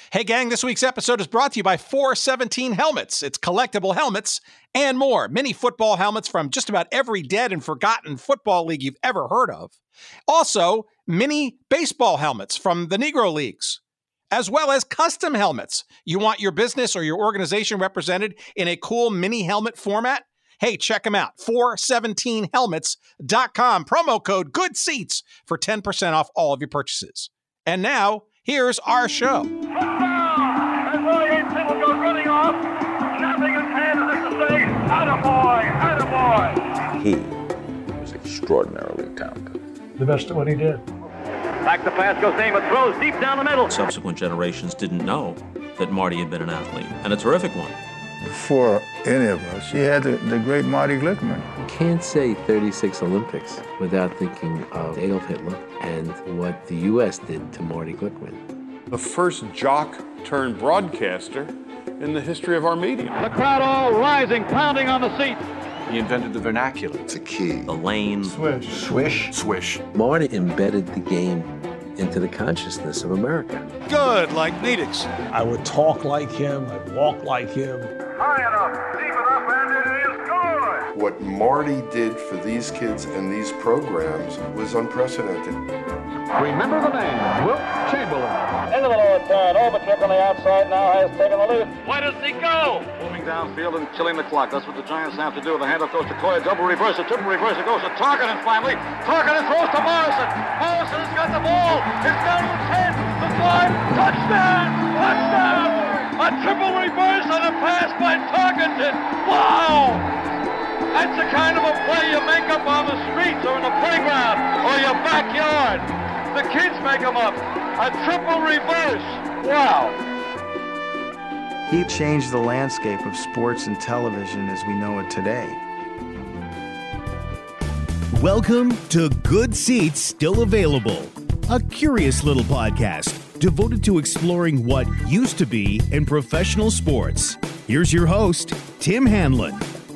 Hey, gang, this week's episode is brought to you by 417 Helmets. It's collectible helmets and more. Mini football helmets from just about every dead and forgotten football league you've ever heard of. Also, mini baseball helmets from the Negro Leagues, as well as custom helmets. You want your business or your organization represented in a cool mini helmet format? Hey, check them out. 417helmets.com. Promo code GOODSEATS for 10% off all of your purchases. And now, here's our show. And Roy Ainsley will go running off, snapping his hand as if to say, attaboy, attaboy. He was extraordinarily talented. The best of what he did. Back to pass goes Namath, throws deep down the middle. Subsequent generations didn't know that Marty had been an athlete, and a terrific one. Before any of us, you had the great Marty Glickman. You can't say 36 Olympics without thinking of Adolf Hitler and what the U.S. did to Marty Glickman. The first jock-turned-broadcaster in the history of our media. The crowd all rising, pounding on the seats. He invented the vernacular. It's a key. The lane. Swish. Swish. Swish. Marty embedded the game into the consciousness of America. Good, like Needix. I would talk like him. I'd walk like him. High enough, deep enough, and it is good. What Marty did for these kids and these programs was unprecedented. Remember the name, Wilt Chamberlain. Into the lower turn, Overchick on the outside now has taken the lead. Where does he go? Moving downfield and killing the clock. That's what the Giants have to do. The handoff goes to Coy, a double reverse, a triple reverse. It goes to Tarkenton finally. Tarkenton throws to Morrison. Morrison has got the ball. It's down to the 10, the 5. Touchdown! Touchdown! A triple reverse on a pass by Tarkenton. Wow! That's the kind of a play you make up on the streets or in the playground or your backyard. The kids make them up. A triple reverse. Wow. He changed the landscape of sports and television as we know it today. Welcome to Good Seats Still Available, a curious little podcast devoted to exploring what used to be in professional sports. Here's your host, Tim Hanlon.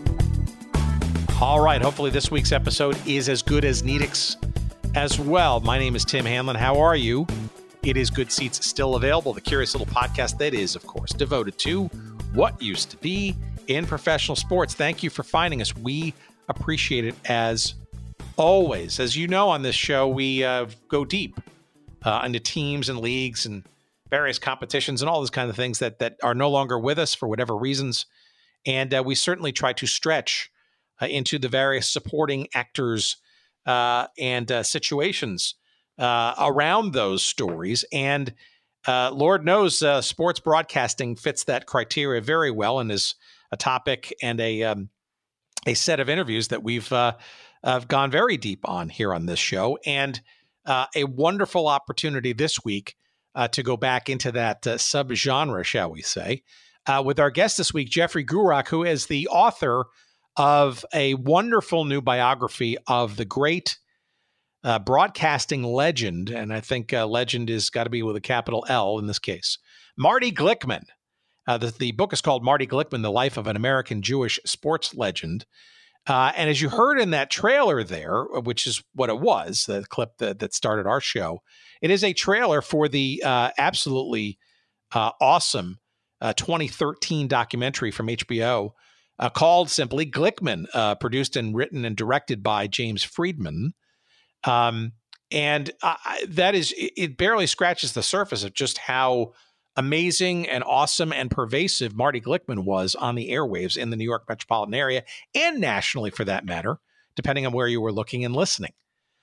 All right, hopefully this week's episode is as good as Needix as well. My name is Tim Hanlon. How are you? It is Good Seats Still Available, the curious little podcast that is, of course, devoted to what used to be in professional sports. Thank you for finding us. We appreciate it as always. As you know, on this show, we go deep into teams and leagues and various competitions and all those kind of things that are no longer with us for whatever reasons. And we certainly try to stretch into the various supporting actors and situations around those stories. And Lord knows sports broadcasting fits that criteria very well and is a topic and a set of interviews that we've gone very deep on here on this show. And a wonderful opportunity this week to go back into that subgenre, shall we say, with our guest this week, Jeffrey Gurok, who is the author of a wonderful new biography of the great broadcasting legend, and I think legend has got to be with a capital L in this case, Marty Glickman. The book is called Marty Glickman, The Life of an American Jewish Sports Legend. And as you heard in that trailer there, which is what it was, the clip that started our show, it is a trailer for the absolutely awesome 2013 documentary from HBO called simply Glickman, produced and written and directed by James Friedman. And that is, it barely scratches the surface of just how amazing and awesome and pervasive Marty Glickman was on the airwaves in the New York metropolitan area and nationally for that matter, depending on where you were looking and listening.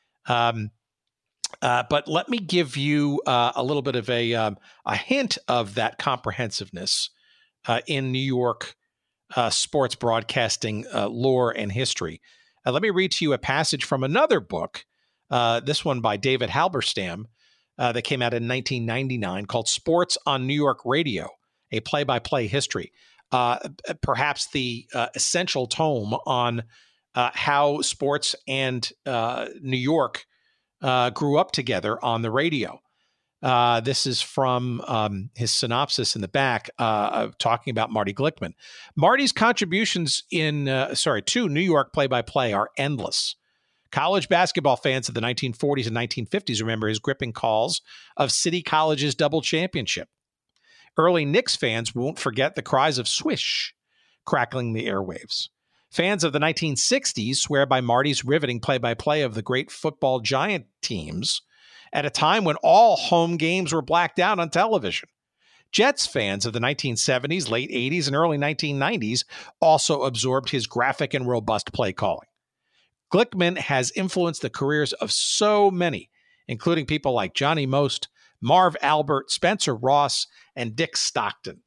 But let me give you a little bit of a hint of that comprehensiveness in New York sports broadcasting lore and history. Let me read to you a passage from another book, this one by David Halberstam, that came out in 1999 called Sports on New York Radio, a play-by-play history. Perhaps the essential tome on how sports and New York grew up together on the radio. This is from his synopsis in the back, talking about Marty Glickman. Marty's contributions to New York play-by-play are endless. College basketball fans of the 1940s and 1950s remember his gripping calls of City College's double championship. Early Knicks fans won't forget the cries of swish crackling the airwaves. Fans of the 1960s swear by Marty's riveting play-by-play of the great football giant teams at a time when all home games were blacked out on television. Jets fans of the 1970s, late 80s, and early 1990s also absorbed his graphic and robust play calling. Glickman has influenced the careers of so many, including people like Johnny Most, Marv Albert, Spencer Ross, and Dick Stockton.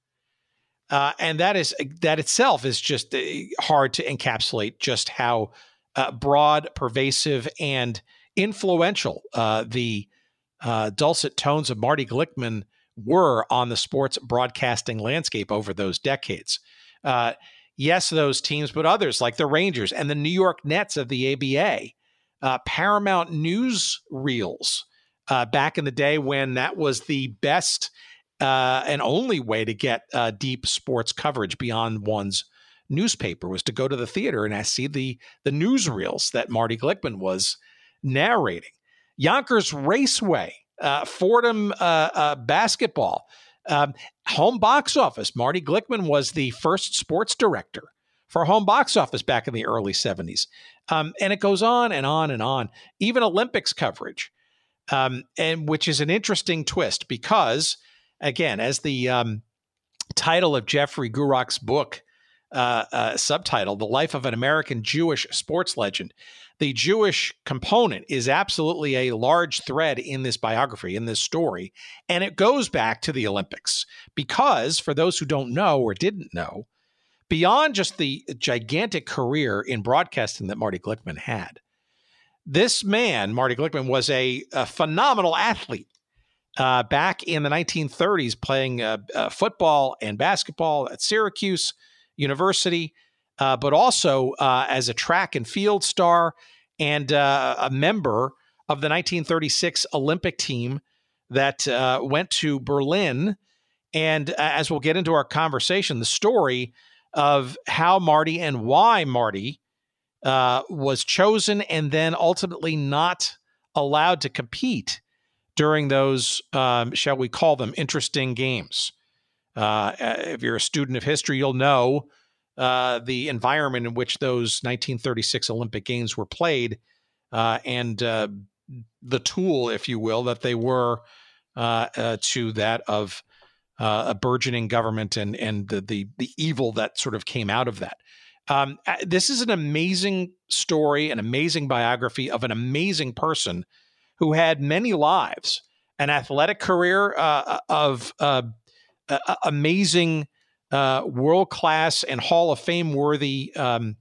And that itself is just hard to encapsulate just how broad, pervasive, and influential the dulcet tones of Marty Glickman were on the sports broadcasting landscape over those decades. Yes, those teams, but others like the Rangers and the New York Nets of the ABA, Paramount newsreels back in the day when that was the best and only way to get deep sports coverage beyond one's newspaper was to go to the theater and see the newsreels that Marty Glickman was narrating. Yonkers Raceway, Fordham basketball, home box office. Marty Glickman was the first sports director for home box office back in the early 70s. And it goes on and on and on, even Olympics coverage, and which is an interesting twist because, again, as the title of Jeffrey Gurok's book, subtitle, The Life of an American Jewish Sports Legend, the Jewish component is absolutely a large thread in this biography, in this story. And it goes back to the Olympics because, for those who don't know or didn't know, beyond just the gigantic career in broadcasting that Marty Glickman had, this man, Marty Glickman, was a phenomenal athlete back in the 1930s, playing football and basketball at Syracuse University, but also as a track and field star and a member of the 1936 Olympic team that went to Berlin. And as we'll get into our conversation, the story of how Marty and why Marty was chosen and then ultimately not allowed to compete during those, shall we call them, interesting games. If you're a student of history, you'll know the environment in which those 1936 Olympic Games were played and the tool, if you will, that they were to that of a burgeoning government and the evil that sort of came out of that. This is an amazing story, an amazing biography of an amazing person who had many lives, an athletic career of amazing world-class and Hall of Fame-worthy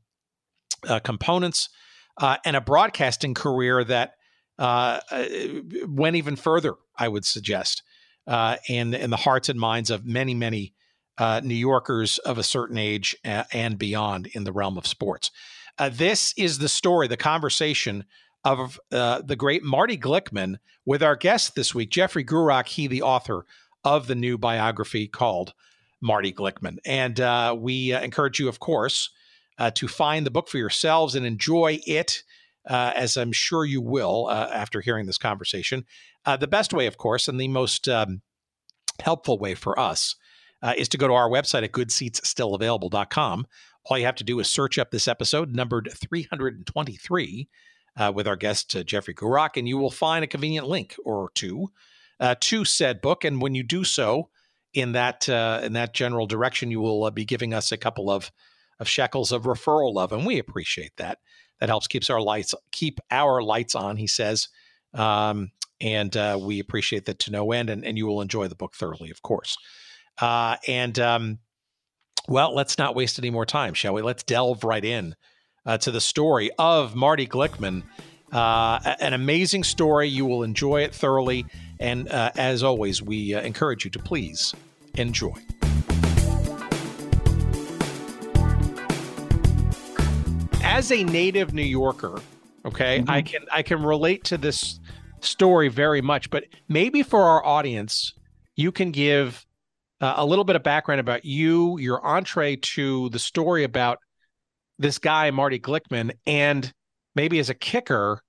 components, and a broadcasting career that went even further, I would suggest, in the hearts and minds of many, many New Yorkers of a certain age and beyond in the realm of sports. This is the story, the conversation of the great Marty Glickman with our guest this week, Jeffrey Gurok, he the author of the new biography called Marty Glickman. And we encourage you, of course, to find the book for yourselves and enjoy it, as I'm sure you will after hearing this conversation. The best way, of course, and the most helpful way for us is to go to our website at goodseatsstillavailable.com. All you have to do is search up this episode, numbered 323, with our guest, Jeffrey Gurok, and you will find a convenient link or two to said book. And when you do so, in that general direction, you will be giving us a couple of shekels of referral love, and we appreciate that. That helps keep our lights on, he says, and we appreciate that to no end. And you will enjoy the book thoroughly, of course. Well, let's not waste any more time, shall we? Let's delve right in to the story of Marty Glickman. An amazing story. You will enjoy it thoroughly. And as always, we encourage you to please enjoy. As a native New Yorker, okay, mm-hmm. I can relate to this story very much, but maybe for our audience, you can give a little bit of background about you, your entree to the story about this guy, Marty Glickman, and maybe as a kicker,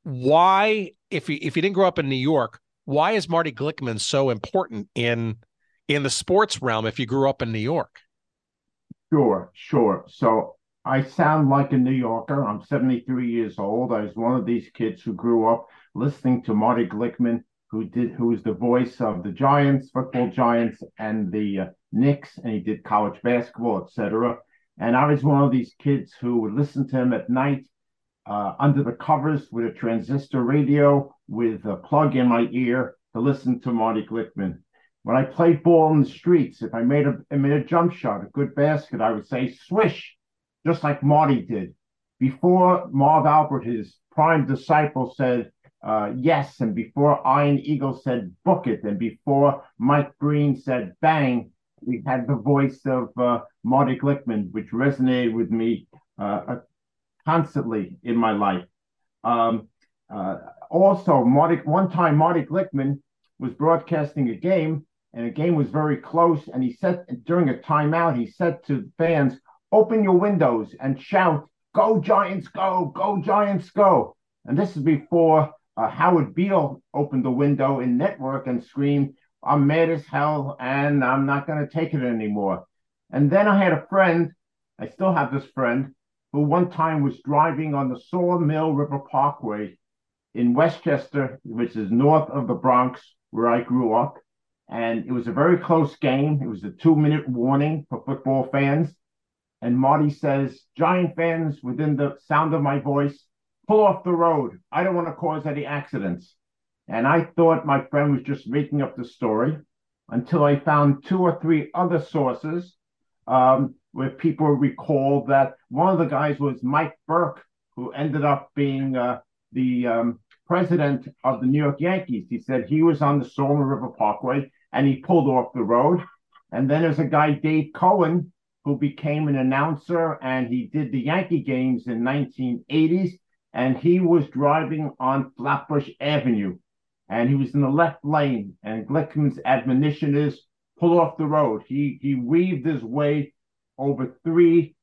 why, if you didn't grow up in New York, why is Marty Glickman so important in in the sports realm if you grew up in New York? Sure. So I sound like a New Yorker. I'm 73 years old. I was one of these kids who grew up listening to Marty Glickman, who was the voice of the Giants, football Giants, and the Knicks, and he did college basketball, etc. And I was one of these kids who would listen to him at night under the covers with a transistor radio with a plug in my ear to listen to Marty Glickman. When I played ball in the streets, if I made a jump shot, a good basket, I would say swish, just like Marty did. Before Marv Albert, his prime disciple, said yes, and before Iron Eagle said book it, and before Mike Breen said bang, we had the voice of Marty Glickman, which resonated with me constantly in my life. Also, one time Marty Glickman was broadcasting a game, and the game was very close, and he said during a timeout, he said to fans, open your windows and shout, go Giants, go, go Giants, go. And this is before Howard Beale opened the window in network and screamed, I'm mad as hell, and I'm not going to take it anymore. And then I had a friend, I still have this friend, who one time was driving on the Sawmill River Parkway in Westchester, which is north of the Bronx, where I grew up. And it was a very close game. It was a 2-minute warning for football fans. And Marty says, Giant fans within the sound of my voice, pull off the road. I don't want to cause any accidents. And I thought my friend was just making up the story until I found 2 or 3 other sources where people recalled that one of the guys was Mike Burke, who ended up being the president of the New York Yankees. He said he was on the Sawmill River Parkway and he pulled off the road. And then there's a guy, Dave Cohen, who became an announcer, and he did the Yankee games in 1980s, and he was driving on Flatbush Avenue, and he was in the left lane, and Glickman's admonition is, pull off the road. He weaved his way over three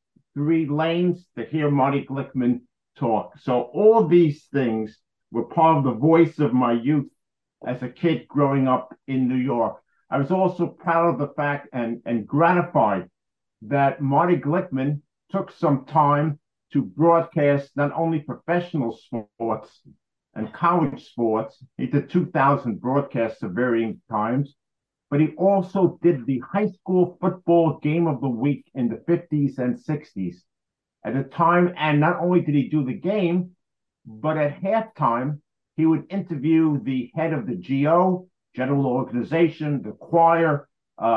lanes to hear Marty Glickman talk. So all these things were part of the voice of my youth as a kid growing up in New York. I was also proud of the fact and gratified that Marty Glickman took some time to broadcast not only professional sports and college sports. He did 2,000 broadcasts of varying times, but he also did the high school football game of the week in the 50s and 60s at a time. And not only did he do the game, but at halftime, he would interview the head of the GO, general organization, the choir,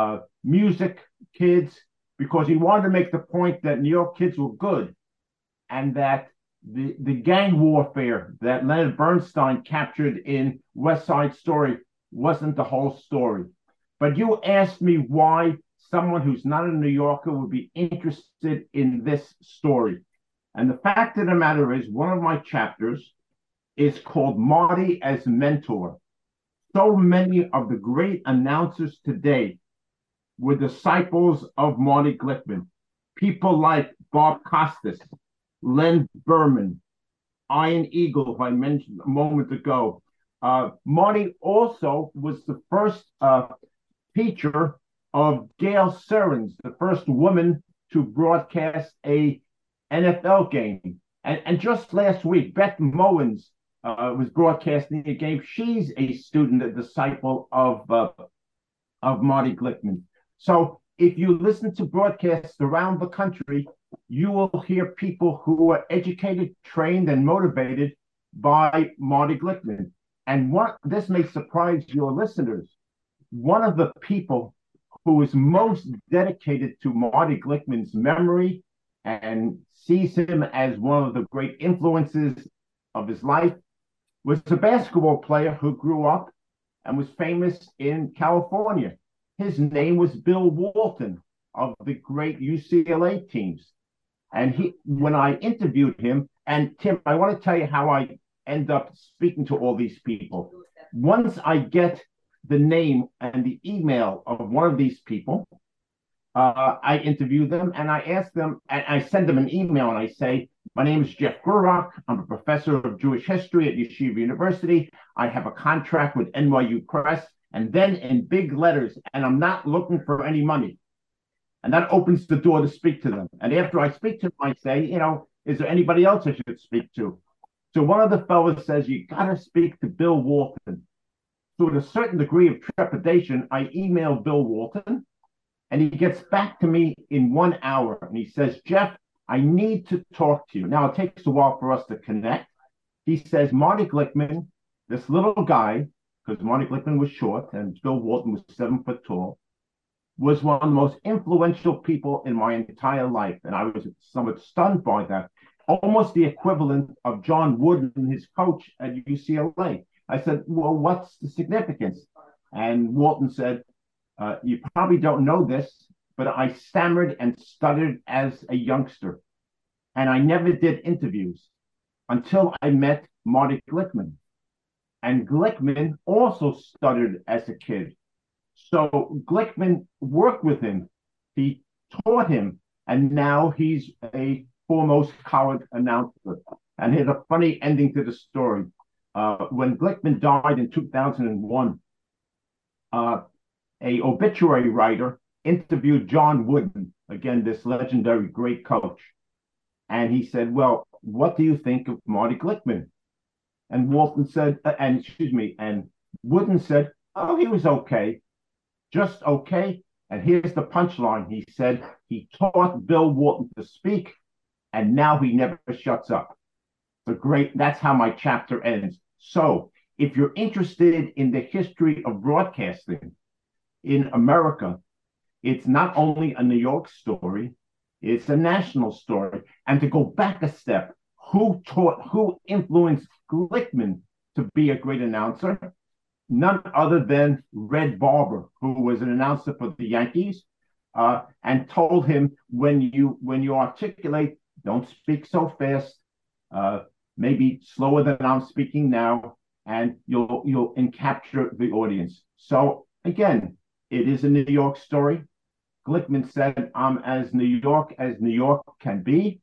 music kids, because he wanted to make the point that New York kids were good and that the gang warfare that Leonard Bernstein captured in West Side Story wasn't the whole story. But you asked me why someone who's not a New Yorker would be interested in this story. And the fact of the matter is, one of my chapters is called Marty as Mentor. So many of the great announcers today were disciples of Marty Glickman. People like Bob Costas, Len Berman, Iron Eagle, who I mentioned a moment ago. Marty also was the first teacher of Gail Serens, the first woman to broadcast a NFL game. And just last week, Beth Mowins was broadcasting a game. She's a student, a disciple of Marty Glickman. So if you listen to broadcasts around the country, you will hear people who are educated, trained, and motivated by Marty Glickman. And this may surprise your listeners. One of the people who is most dedicated to Marty Glickman's memory and sees him as one of the great influences of his life was a basketball player who grew up and was famous in California. His name was Bill Walton of the great UCLA teams. And when I interviewed him, and Tim, I want to tell you how I end up speaking to all these people. Once I get the name and the email of one of these people, I interview them and I ask them, and I send them an email and I say, my name is Jeff Gurrock. I'm a professor of Jewish history at Yeshiva University. I have a contract with NYU Press, and then in big letters, and I'm not looking for any money. And that opens the door to speak to them. And after I speak to them, I say, is there anybody else I should speak to? So one of the fellows says, you got to speak to Bill Walton. So with a certain degree of trepidation, I email Bill Walton, and he gets back to me in 1 hour. And he says, Jeff, I need to talk to you. Now, it takes a while for us to connect. He says, Marty Glickman, this little guy, because Marty Glickman was short and Bill Walton was 7 foot tall, was one of the most influential people in my entire life. And I was somewhat stunned by that. Almost the equivalent of John Wooden, his coach at UCLA. I said, well, what's the significance? And Walton said, you probably don't know this, but I stammered and stuttered as a youngster. And I never did interviews until I met Marty Glickman. And Glickman also stuttered as a kid. So Glickman worked with him. He taught him. And now he's a foremost college announcer. And here's a funny ending to the story. When Glickman died in 2001, a obituary writer interviewed John Wooden, again, this legendary great coach. And he said, well, what do you think of Marty Glickman? And Walton said, and Wooden said, oh, he was okay. Just okay. And here's the punchline. He said, he taught Bill Walton to speak, and now he never shuts up. That's how my chapter ends. So if you're interested in the history of broadcasting in America, it's not only a New York story, it's a national story. And to go back a step, who influenced Glickman to be a great announcer? None other than Red Barber, who was an announcer for the Yankees, and told him, when you articulate, don't speak so fast, maybe slower than I'm speaking now, and you'll capture the audience. So again, it is a New York story. Glickman said, I'm as New York can be,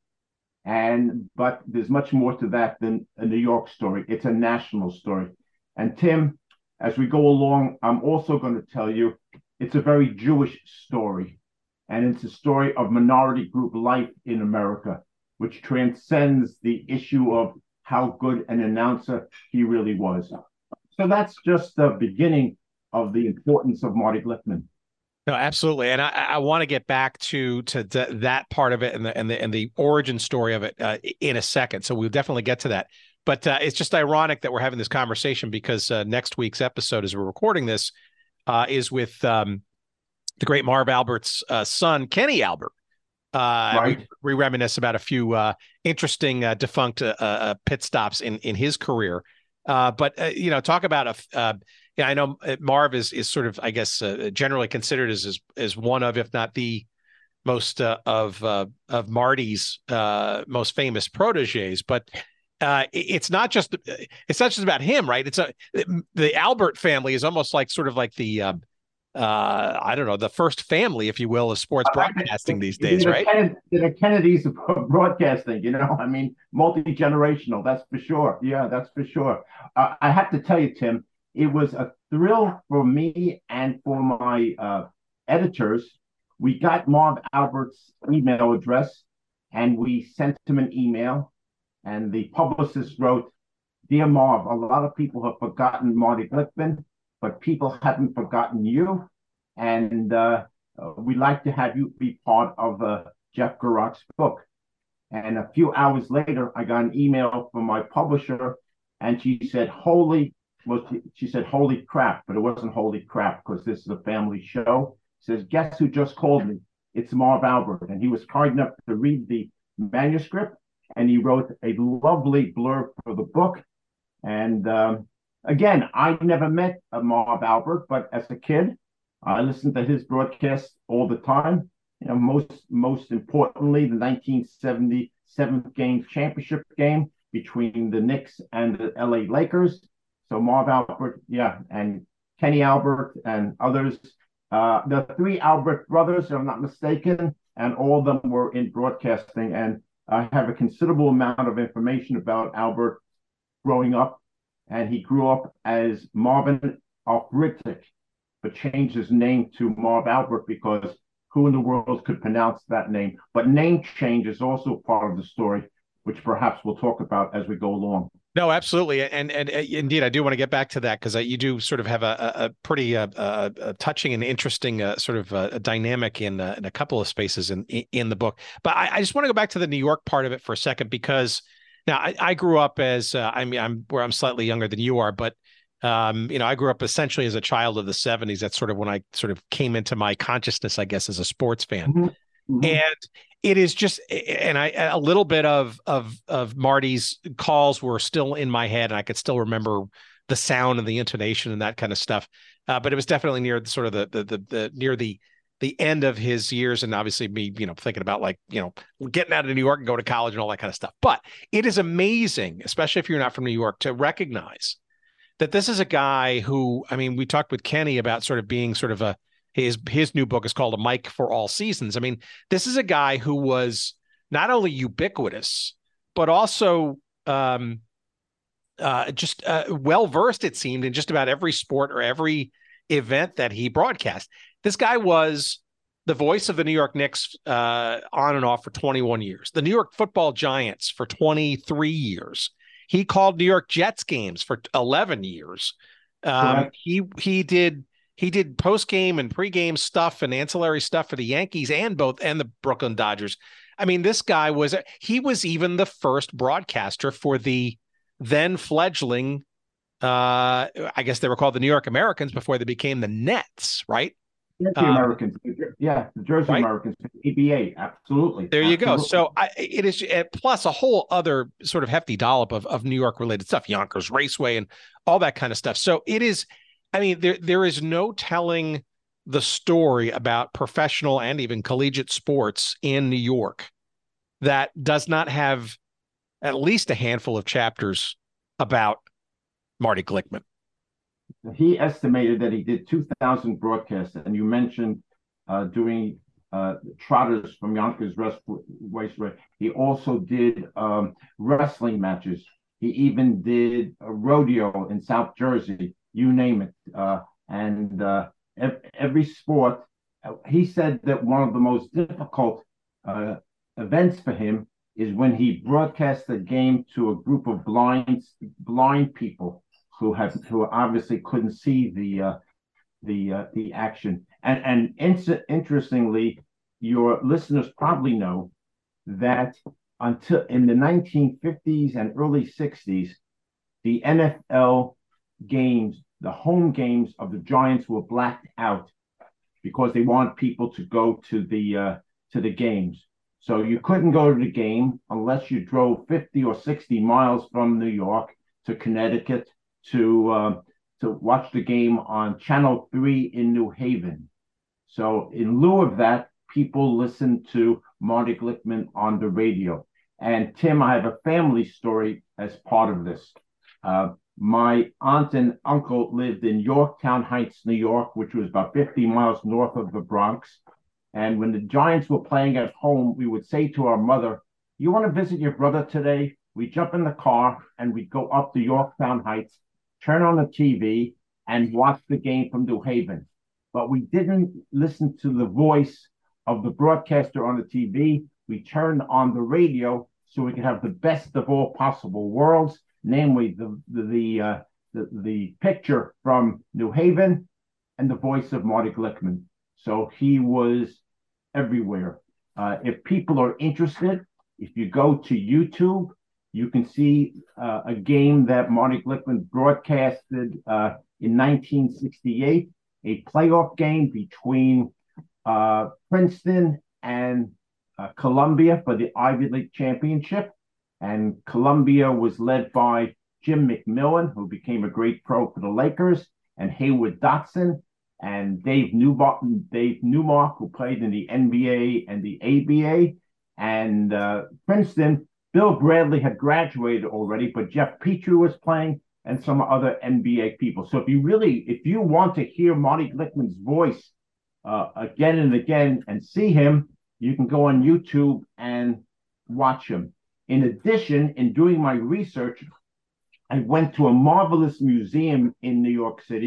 but there's much more to that than a New York story. It's a national story. And Tim, as we go along, I'm also going to tell you it's a very Jewish story, and it's a story of minority group life in America, which transcends the issue of how good an announcer he really was. So that's just the beginning of the importance of Marty Glickman. No, absolutely, and I want to get back to that part of it and the origin story of it in a second. So we'll definitely get to that. But it's just ironic that we're having this conversation because next week's episode, as we're recording this, is with the great Marv Albert's son, Kenny Albert. Right. We reminisce about a few interesting defunct pit stops in his career. But talk about I know Marv is sort of, I guess, generally considered as one of, if not the most of Marty's most famous proteges. But it's not just about him, right? The Albert family is almost like sort of like the I don't know, the first family, if you will, of sports broadcasting these days, right? The Kennedys of broadcasting, I mean, multi-generational, that's for sure. Yeah, that's for sure. I have to tell you, Tim, it was a thrill for me and for my editors. We got Marv Albert's email address, and we sent him an email, and the publicist wrote, Dear Marv, a lot of people have forgotten Marty Glickman, but people haven't forgotten you, and we'd like to have you be part of Jeff Garroch's book. And a few hours later, I got an email from my publisher, and she said, holy crap, but it wasn't holy crap because this is a family show. She says, guess who just called me? It's Marv Albert. And he was kind enough to read the manuscript, and he wrote a lovely blurb for the book. And again, I never met Marv Albert, but as a kid, I listened to his broadcasts all the time. Most importantly, the 1977 championship game between the Knicks and the LA Lakers. So Marv Albert, and Kenny Albert and others. The three Albert brothers, if I'm not mistaken, and all of them were in broadcasting. And I have a considerable amount of information about Albert growing up. And he grew up as Marvin Albritic. but changed his name to Marv Albert because who in the world could pronounce that name? But name change is also part of the story, which perhaps we'll talk about as we go along. No, absolutely, and indeed, I do want to get back to that because you do sort of have a pretty touching and interesting sort of a dynamic in a couple of spaces in the book. But I just want to go back to the New York part of it for a second because now I grew up as I'm slightly younger than you are, but I grew up essentially as a child of the 70s. That's sort of when I sort of came into my consciousness, I guess, as a sports fan. Mm-hmm. Mm-hmm. And it is just, and a little bit of Marty's calls were still in my head, and I could still remember the sound and the intonation and that kind of stuff. But it was definitely near sort of the near the end of his years, and obviously me, thinking about getting out of New York and going to college and all that kind of stuff. But it is amazing, especially if you're not from New York, to recognize that this is a guy who, I mean, we talked with Kenny about sort of being sort of his new book is called A Mic for All Seasons. I mean, this is a guy who was not only ubiquitous, but also just well-versed, it seemed, in just about every sport or every event that he broadcast. This guy was the voice of the New York Knicks on and off for 21 years, the New York Football Giants for 23 years. He called New York Jets games for 11 years. He did post-game and pre-game stuff and ancillary stuff for the Yankees and the Brooklyn Dodgers. I mean, this guy was even the first broadcaster for the then fledgling, I guess they were called the New York Americans before they became the Nets, right? The Americans. Yeah, the Jersey right? Americans, ABA, absolutely. There you go. So it is, plus a whole other sort of hefty dollop of New York-related stuff, Yonkers Raceway and all that kind of stuff. So it is, I mean, there is no telling the story about professional and even collegiate sports in New York that does not have at least a handful of chapters about Marty Glickman. He estimated that he did 2,000 broadcasts, and you mentioned doing trotters from Yonkers Raceway. He also did wrestling matches. He even did a rodeo in South Jersey. You name it. And every sport, he said that one of the most difficult events for him is when he broadcast the game to a group of blind people who obviously couldn't see the action. And interestingly, your listeners probably know that until in the 1950s and early 60s, the NFL games, the home games of the Giants were blacked out because they want people to go to the games. So you couldn't go to the game unless you drove 50 or 60 miles from New York to Connecticut to watch the game on Channel 3 in New Haven. So in lieu of that, people listened to Marty Glickman on the radio. And Tim, I have a family story as part of this. My aunt and uncle lived in Yorktown Heights, New York, which was about 50 miles north of the Bronx. And when the Giants were playing at home, we would say to our mother, "You want to visit your brother today?" We'd jump in the car and we'd go up to Yorktown Heights, turn on the TV, and watch the game from New Haven. But we didn't listen to the voice of the broadcaster on the TV. We turned on the radio so we could have the best of all possible worlds, namely the picture from New Haven and the voice of Marty Glickman. So he was everywhere. If people are interested, if you go to YouTube, you can see a game that Marty Glickman broadcasted in 1968, a playoff game between Princeton and Columbia for the Ivy League championship. And Columbia was led by Jim McMillan, who became a great pro for the Lakers, and Hayward Dotson, and Dave Newmark, who played in the NBA and the ABA. And Princeton, Bill Bradley had graduated already, but Jeff Petrie was playing and some other NBA people. So if you want to hear Marty Glickman's voice again and again and see him, you can go on YouTube and watch him. In addition, in doing my research, I went to a marvelous museum in New York City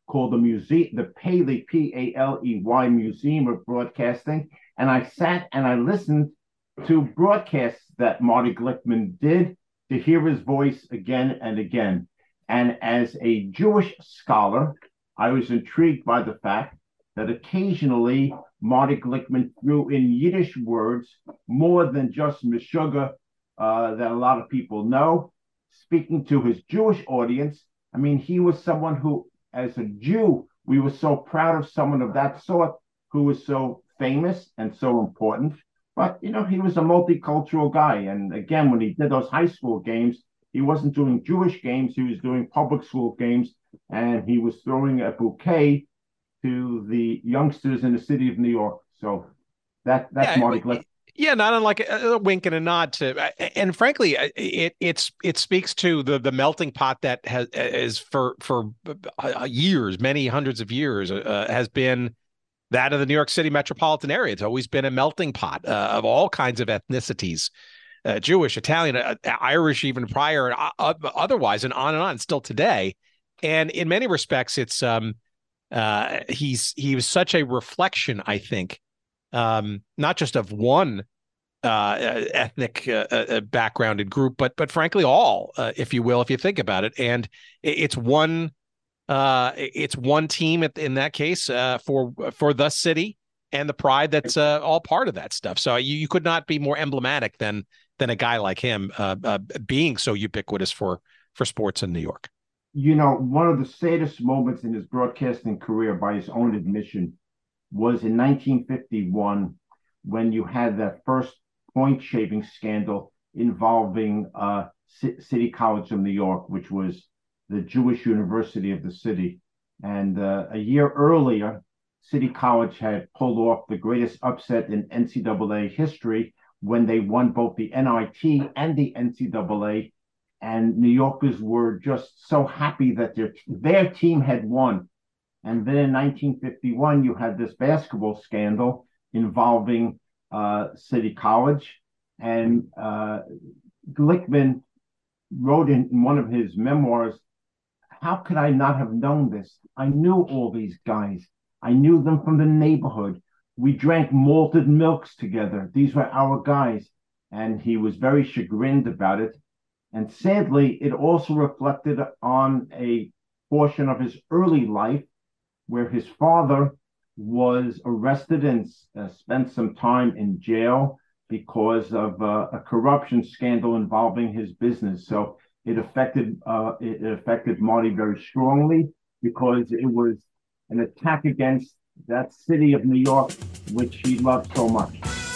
called the Paley, Paley Museum of Broadcasting. And I sat and I listened to broadcasts that Marty Glickman did to hear his voice again and again. And as a Jewish scholar, I was intrigued by the fact that occasionally Marty Glickman threw in Yiddish words more than just Meshuggah that a lot of people know. Speaking to his Jewish audience, I mean, he was someone who, as a Jew, we were so proud of someone of that sort who was so famous and so important. But, you know, he was a multicultural guy. And again, when he did those high school games, he wasn't doing Jewish games. He was doing public school games. And he was throwing a bouquet to the youngsters in the city of New York. So that's Marty Glickman. Yeah, not unlike a wink and a nod to, and frankly, it speaks to the melting pot that is for years, many hundreds of years, has been that of the New York City metropolitan area. It's always been a melting pot of all kinds of ethnicities, Jewish, Italian, Irish, even prior, otherwise, and on, still today. And in many respects, it's he was such a reflection, I think, not just of one ethnic background and group, but frankly all, if you will, if you think about it. And it's one team in that case for the city and the pride that's all part of that stuff. So you could not be more emblematic than a guy like him being so ubiquitous for sports in New York. You know, one of the saddest moments in his broadcasting career, by his own admission, was in 1951 when you had that first point shaving scandal involving City College of New York, which was the Jewish university of the city. And a year earlier, City College had pulled off the greatest upset in NCAA history when they won both the NIT and the NCAA. And New Yorkers were just so happy that their team had won. And then in 1951, you had this basketball scandal involving City College. And Glickman wrote in one of his memoirs, "How could I not have known this? I knew all these guys. I knew them from the neighborhood. We drank malted milks together. These were our guys." And he was very chagrined about it. And sadly, it also reflected on a portion of his early life where his father was arrested and spent some time in jail because of a corruption scandal involving his business. So it affected Marty very strongly because it was an attack against that city of New York, which he loved so much.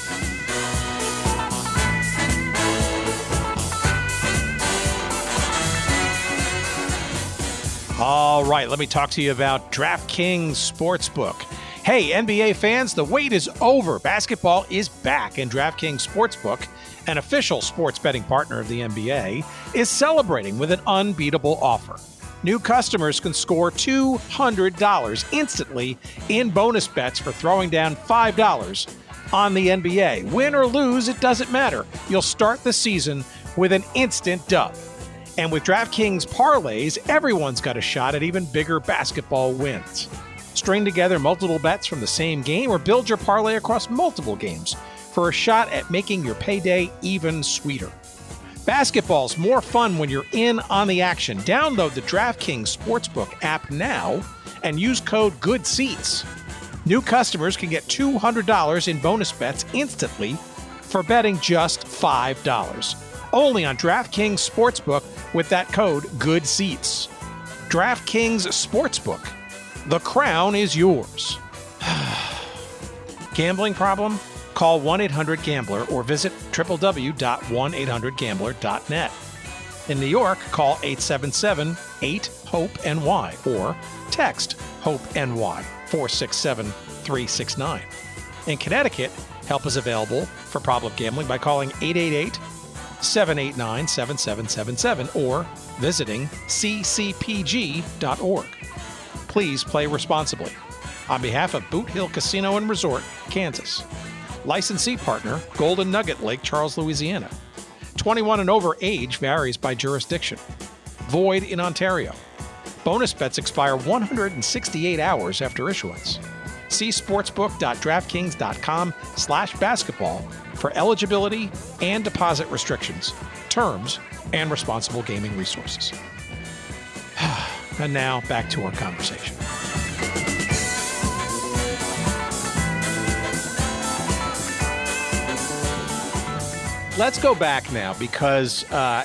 All right, let me talk to you about DraftKings Sportsbook. Hey, NBA fans, the wait is over. Basketball is back, and DraftKings Sportsbook, an official sports betting partner of the NBA, is celebrating with an unbeatable offer. New customers can score $200 instantly in bonus bets for throwing down $5 on the NBA. Win or lose, it doesn't matter. You'll start the season with an instant dub. And with DraftKings parlays, everyone's got a shot at even bigger basketball wins. String together multiple bets from the same game or build your parlay across multiple games for a shot at making your payday even sweeter. Basketball's more fun when you're in on the action. Download the DraftKings Sportsbook app now and use code GOODSEATS. New customers can get $200 in bonus bets instantly for betting just $5. Only on DraftKings Sportsbook with that code GOODSEATS. DraftKings Sportsbook. The crown is yours. Gambling problem? Call 1-800-GAMBLER or visit www.1800gambler.net. In New York, call 877-8-HOPE-NY or text HOPE-NY 467-369. In Connecticut, help is available for problem gambling by calling 888-789-7777 or visiting ccpg.org. Please play responsibly. On behalf of Boot Hill Casino and Resort, Kansas. Licensee partner, Golden Nugget, Lake Charles, Louisiana. 21 and over age varies by jurisdiction. Void in Ontario. Bonus bets expire 168 hours after issuance. See sportsbook.draftkings.com/basketball for eligibility and deposit restrictions, terms, and responsible gaming resources. And now back to our conversation. Let's go back now because, on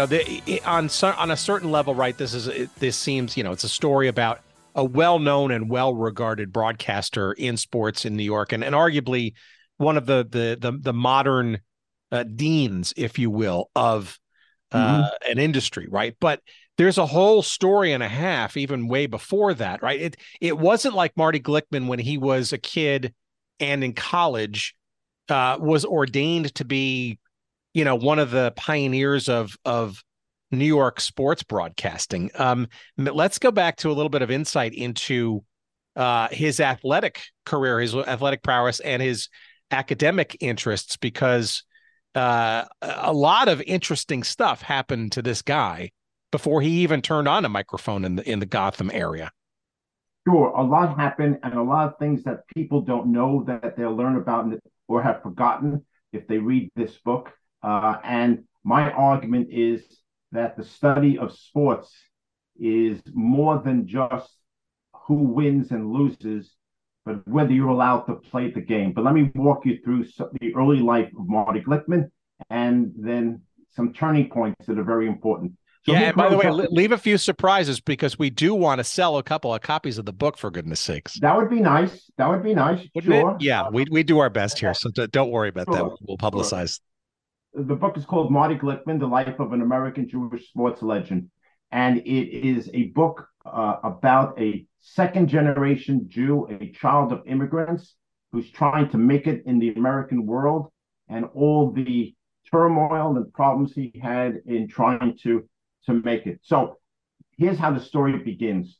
a certain level, right, this seems, it's a story about a well-known and well-regarded broadcaster in sports in New York and arguably one of the modern deans, if you will, of an industry, right? But there's a whole story and a half even way before that, right? It wasn't like Marty Glickman when he was a kid and in college was ordained to be one of the pioneers of New York sports broadcasting. Let's go back to a little bit of insight into his athletic career, his athletic prowess, and his academic interests, because a lot of interesting stuff happened to this guy before he even turned on a microphone in the Gotham area. Sure, a lot happened, and a lot of things that people don't know that they'll learn about or have forgotten if they read this book. And my argument is that the study of sports is more than just who wins and loses, but whether you're allowed to play the game. But let me walk you through the early life of Marty Glickman and then some turning points that are very important. So and by the way, leave a few surprises because we do want to sell a couple of copies of the book, for goodness sakes. That would be nice. Wouldn't sure. It? Yeah, we do our best here, so don't worry about that. We'll publicize. Sure. The book is called Marty Glickman, The Life of an American Jewish Sports Legend. And it is a book about a second-generation Jew, a child of immigrants, who's trying to make it in the American world and all the turmoil and problems he had in trying to make it. So here's how the story begins.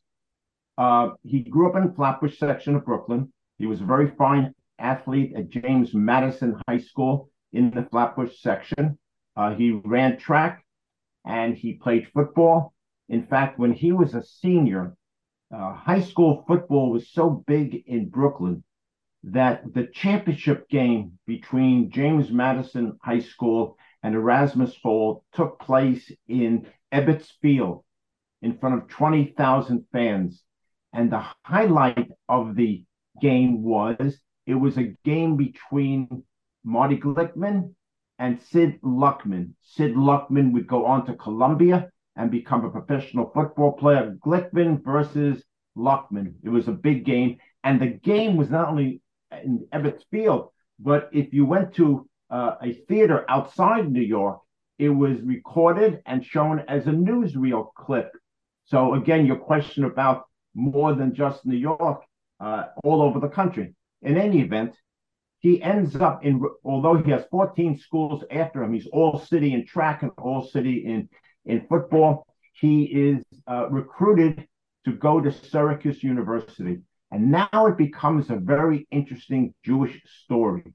He grew up in Flatbush section of Brooklyn. He was a very fine athlete at James Madison High School in the Flatbush section. He ran track and he played football. In fact, when he was a senior, high school football was so big in Brooklyn that the championship game between James Madison High School and Erasmus Hall took place in Ebbets Field in front of 20,000 fans. And the highlight of the game was it was a game between Marty Glickman and Sid Luckman. Sid Luckman would go on to Columbia and become a professional football player. Glickman versus Luckman. It was a big game. And the game was not only in Ebbets Field, but if you went to a theater outside New York, it was recorded and shown as a newsreel clip. So again, your question about more than just New York, all over the country. In any event, he ends up although he has 14 schools after him, he's all city in track and all city in football. He is recruited to go to Syracuse University. And now it becomes a very interesting Jewish story.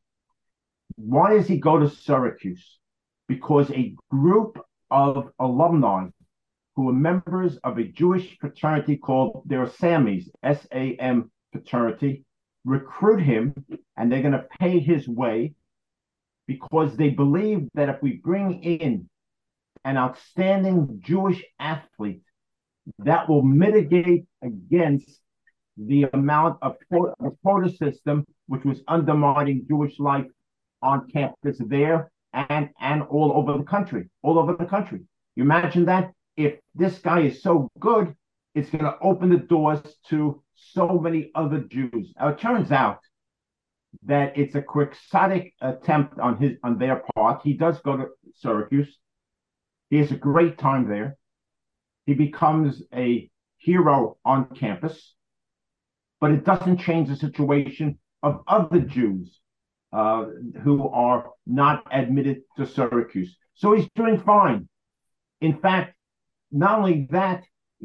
Why does he go to Syracuse? Because a group of alumni who are members of a Jewish fraternity called, they're Samis, S-A-M fraternity, recruit him, and they're going to pay his way because they believe that if we bring in an outstanding Jewish athlete, that will mitigate against the amount of quota system which was undermining Jewish life on campus there and all over the country. You imagine that? If this guy is so good, it's going to open the doors to so many other Jews. Now, it turns out that it's a quixotic attempt on their part. He does go to Syracuse. He has a great time there. He becomes a hero on campus, but it doesn't change the situation of other Jews who are not admitted to Syracuse. So he's doing fine. In fact, not only that,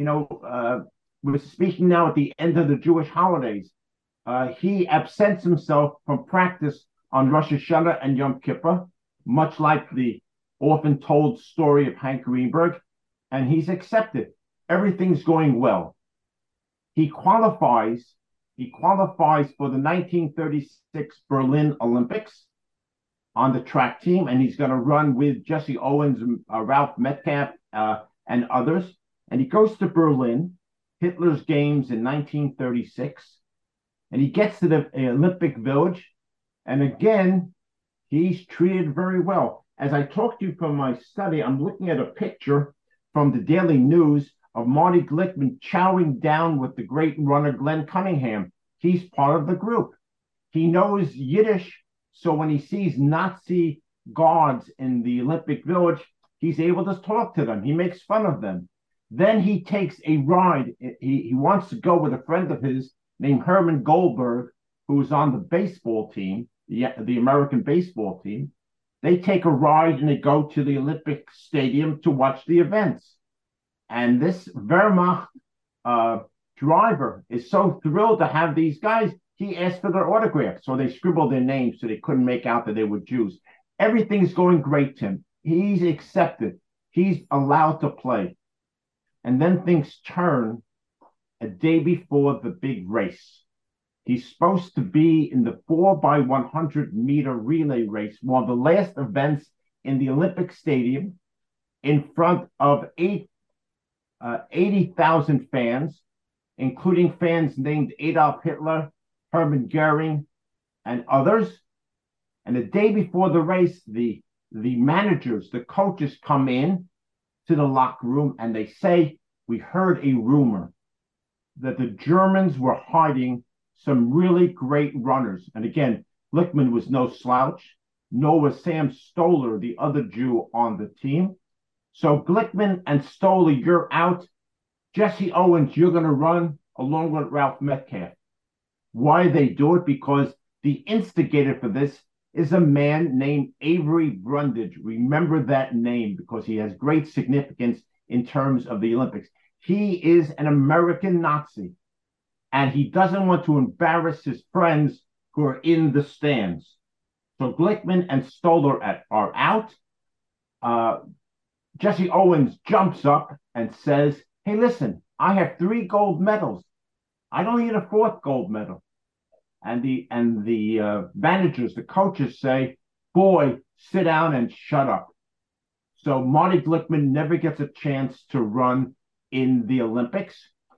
we're speaking now at the end of the Jewish holidays. He absents himself from practice on Rosh Hashanah and Yom Kippur, much like the often told story of Hank Greenberg, and he's accepted. Everything's going well. He qualifies for the 1936 Berlin Olympics on the track team, and he's going to run with Jesse Owens, Ralph Metcalfe, and others. And he goes to Berlin, Hitler's Games in 1936, and he gets to the Olympic Village, and again, he's treated very well. As I talk to you from my study, I'm looking at a picture from the Daily News of Marty Glickman chowing down with the great runner Glenn Cunningham. He's part of the group. He knows Yiddish, so when he sees Nazi guards in the Olympic Village, he's able to talk to them. He makes fun of them. Then he takes a ride. He wants to go with a friend of his named Herman Goldberg, who's on the baseball team, the American baseball team. They take a ride and they go to the Olympic Stadium to watch the events. And this Wehrmacht driver is so thrilled to have these guys, he asked for their autographs. So they scribbled their names so they couldn't make out that they were Jews. Everything's going great, Tim. He's accepted. He's allowed to play. And then things turn a day before the big race. He's supposed to be in the 4x100 meter relay race, one of the last events in the Olympic Stadium, in front of 80,000 fans, including fans named Adolf Hitler, Hermann Goering, and others. And the day before the race, the managers, the coaches come in to the locker room and they say, we heard a rumor that the Germans were hiding some really great runners. And again, Glickman was no slouch, nor was Sam Stoller, the other Jew on the team. So Glickman and Stoller, you're out. Jesse Owens, you're going to run along with Ralph Metcalfe. Why they do it? Because the instigator for this is a man named Avery Brundage. Remember that name because he has great significance in terms of the Olympics. He is an American Nazi, and he doesn't want to embarrass his friends who are in the stands. So Glickman and Stoller are out. Jesse Owens jumps up and says, hey, listen, I have 3 gold medals. I don't need a 4th gold medal. And the managers, the coaches say, boy, sit down and shut up. So Marty Glickman never gets a chance to run in the Olympics.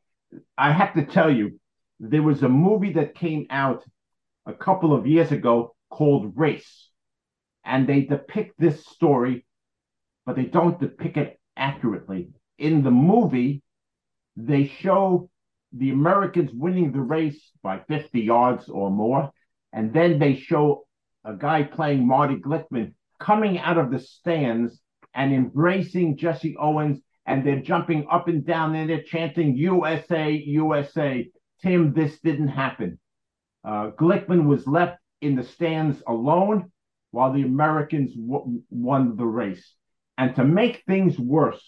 I have to tell you, there was a movie that came out a couple of years ago called Race. And they depict this story, but they don't depict it accurately. In the movie, they show the Americans winning the race by 50 yards or more. And then they show a guy playing Marty Glickman coming out of the stands and embracing Jesse Owens. And they're jumping up and down and they're chanting, USA, USA. Tim, this didn't happen. Glickman was left in the stands alone while the Americans won the race. And to make things worse,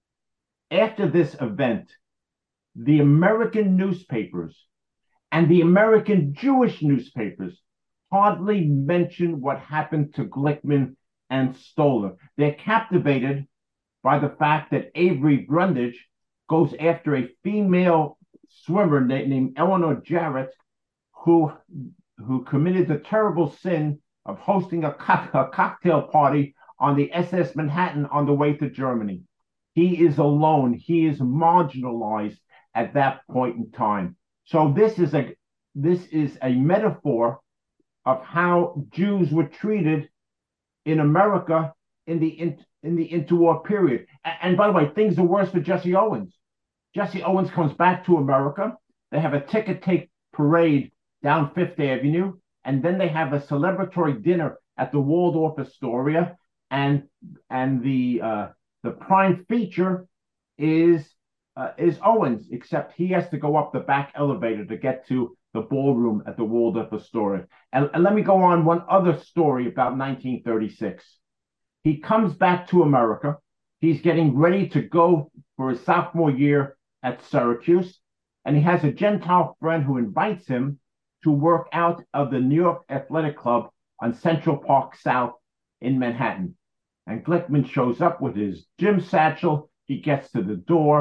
after this event, the American newspapers and the American Jewish newspapers hardly mention what happened to Glickman and Stoller. They're captivated by the fact that Avery Brundage goes after a female swimmer named Eleanor Jarrett, who committed the terrible sin of hosting a cocktail party on the SS Manhattan on the way to Germany. He is alone. He is marginalized at that point in time. So this is a metaphor of how Jews were treated in America in the interwar period. And by the way, things are worse for Jesse Owens. Jesse Owens comes back to America. They have a ticket tape parade down Fifth Avenue, and then they have a celebratory dinner at the Waldorf Astoria, and the prime feature is Owens, except he has to go up the back elevator to get to the ballroom at the Waldorf Astoria. And let me go on one other story about 1936. He comes back to America. He's getting ready to go for his sophomore year at Syracuse, and he has a Gentile friend who invites him to work out of the New York Athletic Club on Central Park South in Manhattan. And Glickman shows up with his gym satchel. He gets to the door,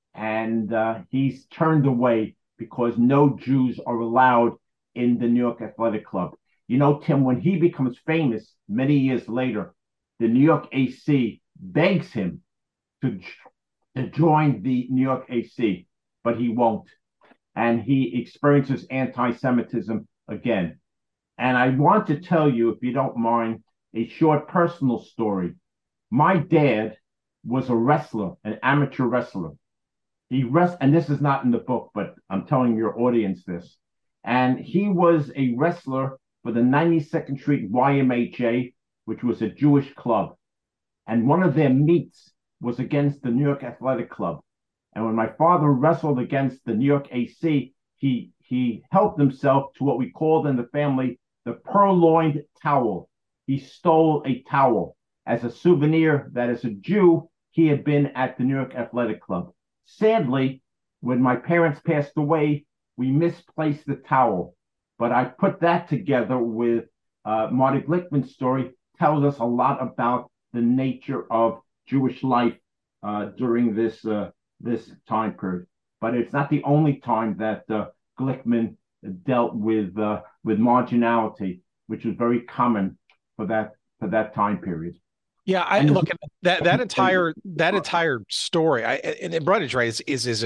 and he's turned away because no Jews are allowed in the New York Athletic Club. You know, Tim, when he becomes famous many years later, the New York AC begs him to join the New York AC, but he won't. And he experiences anti-Semitism again. And I want to tell you, if you don't mind, a short personal story. My dad was a wrestler, an amateur wrestler. And this is not in the book, but I'm telling your audience this. And he was a wrestler for the 92nd Street YMHA, which was a Jewish club. And one of their meets was against the New York Athletic Club. And when my father wrestled against the New York AC, he helped himself to what we called in the family the purloined towel. He stole a towel as a souvenir that as a Jew, he had been at the New York Athletic Club. Sadly, when my parents passed away, we misplaced the towel. But I put that together with Marty Glickman's story, tells us a lot about the nature of Jewish life during this time period. But it's not the only time that Glickman dealt with marginality, which was very common for that time period. Yeah, I look at that entire story. And Brundage, right, is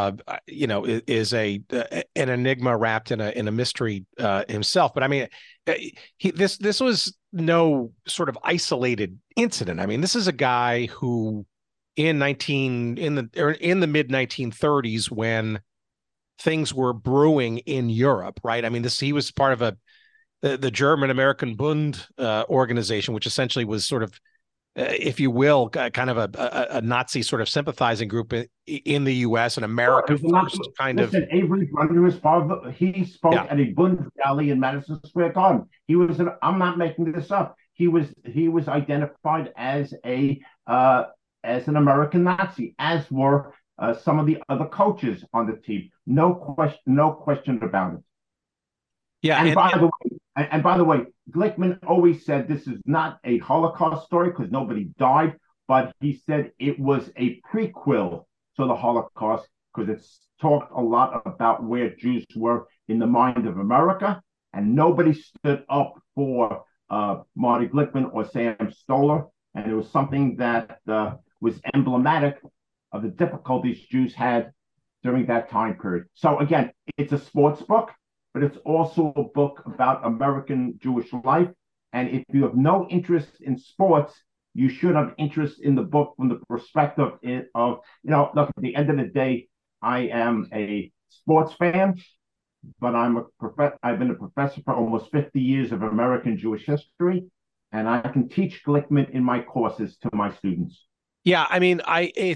an enigma wrapped in a mystery himself. But I mean, this was no sort of isolated incident. I mean, this is a guy who in the mid 1930s, when things were brewing in Europe, right? I mean, he was part of the German American Bund organization, which essentially was sort of, if you will, kind of a Nazi sort of sympathizing group in the U.S. and America first, kind of. Avery Brundage was part of he spoke at a Bund rally in Madison Square Garden. I'm not making this up. He was identified as an American Nazi, as were some of the other coaches on the team. No question about it. Yeah, and by the way, Glickman always said this is not a Holocaust story because nobody died, but he said it was a prequel to the Holocaust because it's talked a lot about where Jews were in the mind of America, and nobody stood up for Marty Glickman or Sam Stoller, and it was something that was emblematic of the difficulties Jews had during that time period. So again, it's a sports book, but it's also a book about American Jewish life. And if you have no interest in sports, you should have interest in the book from the perspective of, look, at the end of the day, I am a sports fan, but I've been a professor for almost 50 years of American Jewish history, and I can teach Glickman in my courses to my students. Yeah, I mean,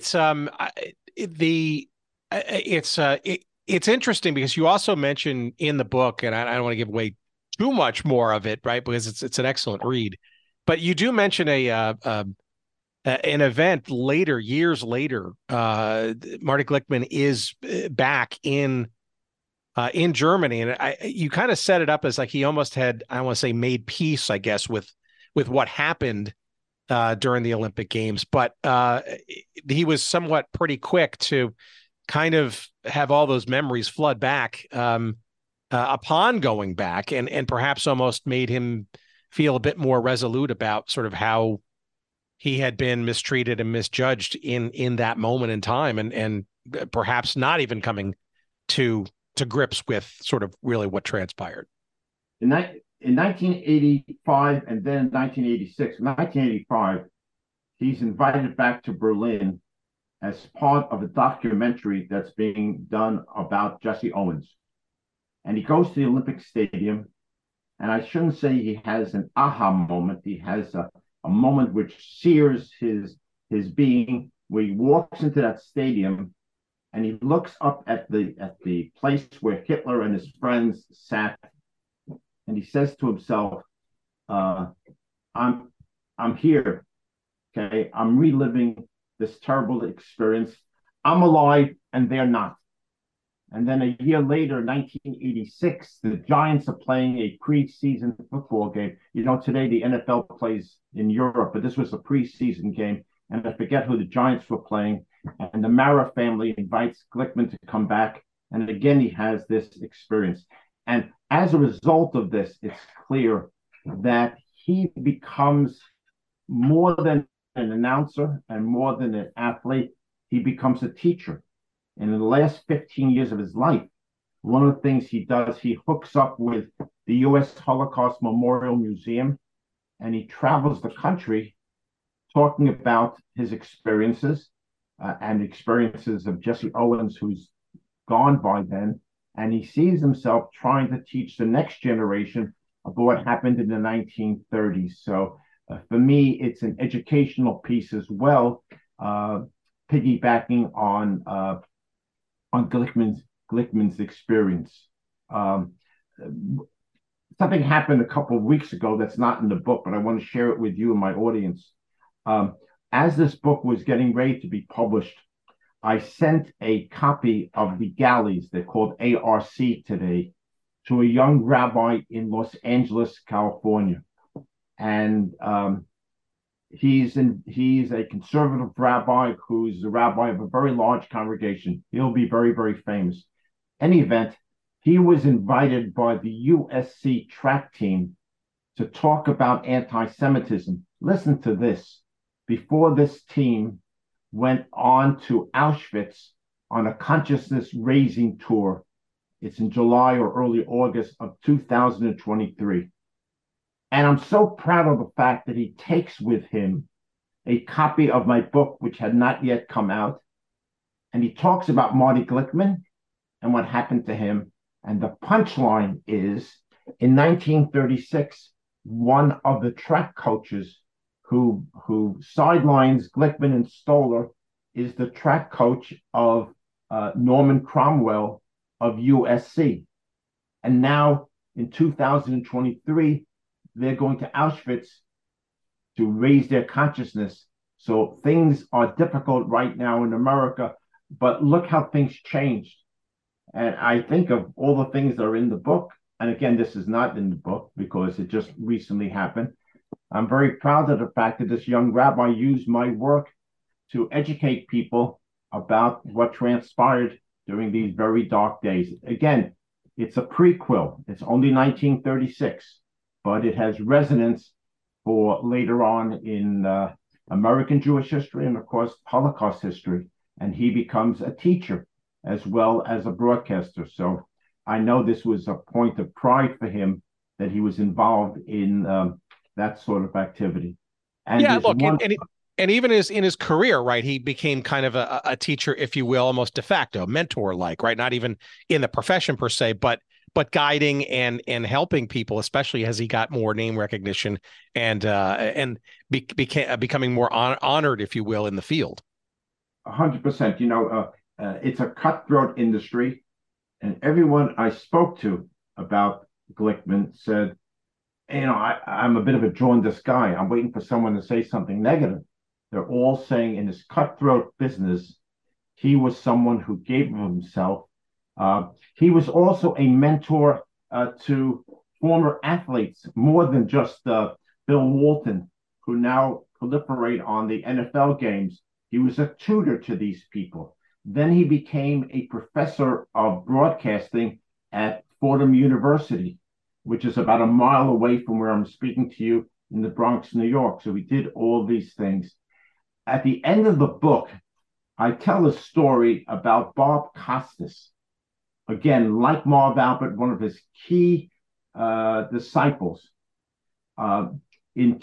it's interesting because you also mention in the book, and I don't want to give away too much more of it, right? Because it's an excellent read, but you do mention an event later, years later. Marty Glickman is back in Germany, and you kind of set it up as like he almost had, I don't want to say made peace, I guess, with what happened during the Olympic Games, but he was somewhat pretty quick to kind of have all those memories flood back upon going back, and perhaps almost made him feel a bit more resolute about sort of how he had been mistreated and misjudged in that moment in time, and perhaps not even coming to grips with sort of really what transpired. In 1985 and then 1986, 1985, he's invited back to Berlin as part of a documentary that's being done about Jesse Owens. And he goes to the Olympic Stadium, and I shouldn't say he has an aha moment. He has a moment which sears his being, where he walks into that stadium and he looks up at the place where Hitler and his friends sat, and he says to himself, I'm here, okay? I'm reliving this terrible experience. I'm alive and they're not. And then a year later, 1986, the Giants are playing a preseason football game. Today the NFL plays in Europe, but this was a preseason game. And I forget who the Giants were playing. And the Mara family invites Glickman to come back. And again, he has this experience. And as a result of this, it's clear that he becomes more than an announcer and more than an athlete. He becomes a teacher. And in the last 15 years of his life, one of the things he does, he hooks up with the U.S. Holocaust Memorial Museum, and he travels the country talking about his experiences and experiences of Jesse Owens, who's gone by then. And he sees himself trying to teach the next generation about what happened in the 1930s. So for me, it's an educational piece as well, piggybacking on Glickman's experience. Something happened a couple of weeks ago that's not in the book, but I want to share it with you and my audience. As this book was getting ready to be published, I sent a copy of the galleys, they're called ARC today, to a young rabbi in Los Angeles, California. And he's a conservative rabbi who's the rabbi of a very large congregation. He'll be very, very famous. In any event, he was invited by the USC track team to talk about anti-Semitism. Listen to this. Before this team went on to Auschwitz on a consciousness-raising tour. It's in July or early August of 2023. And I'm so proud of the fact that he takes with him a copy of my book, which had not yet come out. And he talks about Marty Glickman and what happened to him. And the punchline is, in 1936, one of the track coaches who sidelines Glickman and Stoller is the track coach of Norman Cromwell of USC. And now in 2023, they're going to Auschwitz to raise their consciousness. So things are difficult right now in America, but look how things changed. And I think of all the things that are in the book. And again, this is not in the book because it just recently happened. I'm very proud of the fact that this young rabbi used my work to educate people about what transpired during these very dark days. Again, it's a prequel. It's only 1936, but it has resonance for later on in American Jewish history and, of course, Holocaust history. And he becomes a teacher as well as a broadcaster. So I know this was a point of pride for him that he was involved in that sort of activity. And yeah, look, and even in his career, right, he became kind of a teacher, if you will, almost de facto, mentor-like, right? Not even in the profession per se, but guiding and helping people, especially as he got more name recognition and becoming more honored, if you will, in the field. 100%. You know, it's a cutthroat industry, and everyone I spoke to about Glickman said, you know, I'm a bit of a jaundiced guy. I'm waiting for someone to say something negative. They're all saying in his cutthroat business, he was someone who gave of himself. He was also a mentor to former athletes, more than just Bill Walton, who now proliferate on the NFL games. He was a tutor to these people. Then he became a professor of broadcasting at Fordham University, which is about a mile away from where I'm speaking to you in the Bronx, New York. So he did all these things. At the end of the book, I tell a story about Bob Costas. Again, like Marv Albert, one of his key disciples. In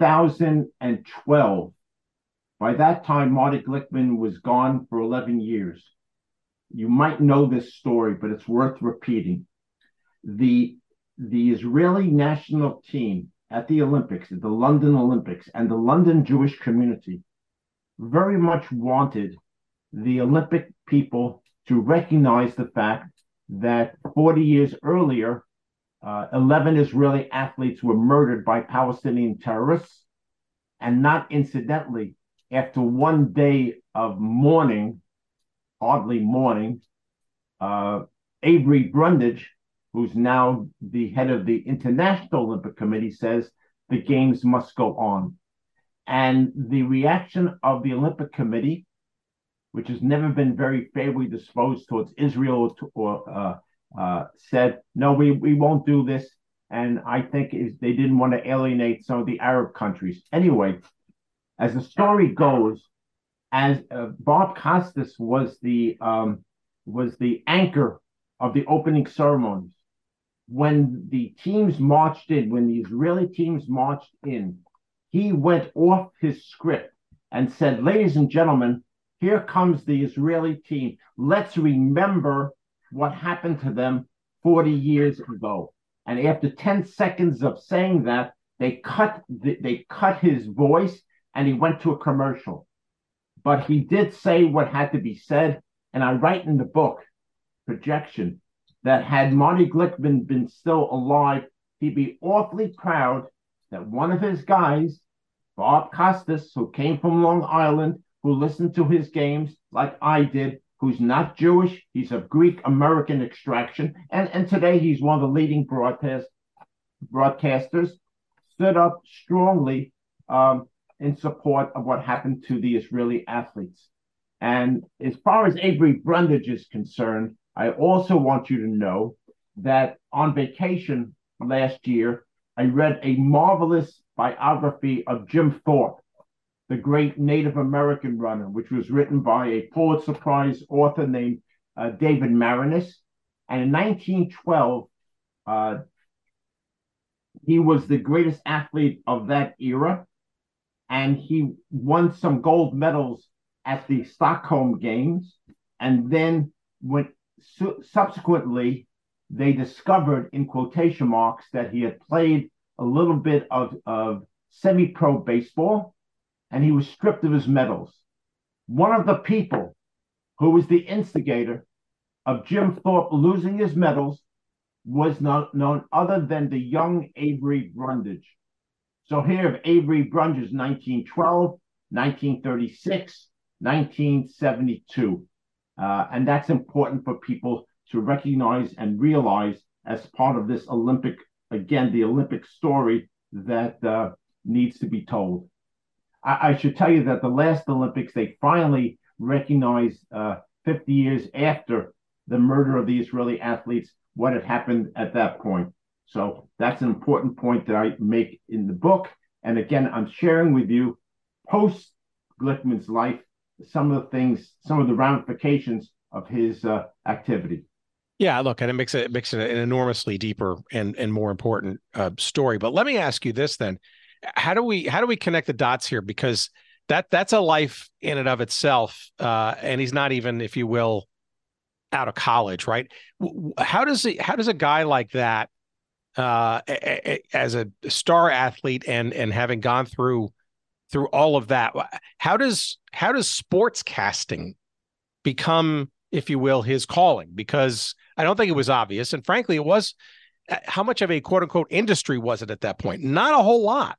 2012, by that time, Marty Glickman was gone for 11 years. You might know this story, but it's worth repeating. The Israeli national team at the Olympics, at the London Olympics, and the London Jewish community very much wanted the Olympic people to recognize the fact that 40 years earlier, 11 Israeli athletes were murdered by Palestinian terrorists. And not incidentally, after one day of mourning, hardly mourning, Avery Brundage, who's now the head of the International Olympic Committee, says the games must go on. And the reaction of the Olympic Committee, which has never been very favorably disposed towards Israel, or said, no, we won't do this. And I think they didn't want to alienate some of the Arab countries. Anyway, as the story goes, as Bob Costas was the anchor of the opening ceremonies, when the Israeli teams marched in, he went off his script and said, ladies and gentlemen, here comes the Israeli team. Let's remember what happened to them 40 years ago. And after 10 seconds of saying that, they cut his voice and he went to a commercial. But he did say what had to be said. And I write in the book, Projection, that had Marty Glickman been still alive, he'd be awfully proud that one of his guys, Bob Costas, who came from Long Island, who listened to his games like I did, who's not Jewish, he's of Greek American extraction, and today he's one of the leading broadcasters, stood up strongly in support of what happened to the Israeli athletes. And as far as Avery Brundage is concerned, I also want you to know that on vacation last year, I read a marvelous biography of Jim Thorpe, the great Native American runner, which was written by a Pulitzer Prize author named David Maraniss. And in 1912, he was the greatest athlete of that era. And he won some gold medals at the Stockholm Games. And then subsequently, they discovered, in quotation marks, that he had played a little bit of semi-pro baseball, and he was stripped of his medals. One of the people who was the instigator of Jim Thorpe losing his medals was none other than the young Avery Brundage. So here, Avery Brundage, 1912, 1936, 1972. And that's important for people to recognize and realize as part of this Olympic, again, the Olympic story that needs to be told. I should tell you that the last Olympics, they finally recognized 50 years after the murder of the Israeli athletes, what had happened at that point. So that's an important point that I make in the book. And again, I'm sharing with you post Glickman's life, some of the ramifications of his activity. Yeah, look, and it makes it an enormously deeper and more important story. But let me ask you this then: how do we connect the dots here? Because that's a life in and of itself, and he's not even, if you will, out of college, right? How does a guy like that, as a star athlete and having gone through all of that, how does sportscasting become, if you will, his calling? Because I don't think it was obvious. And frankly, it was, how much of a quote unquote industry was it at that point? Not a whole lot.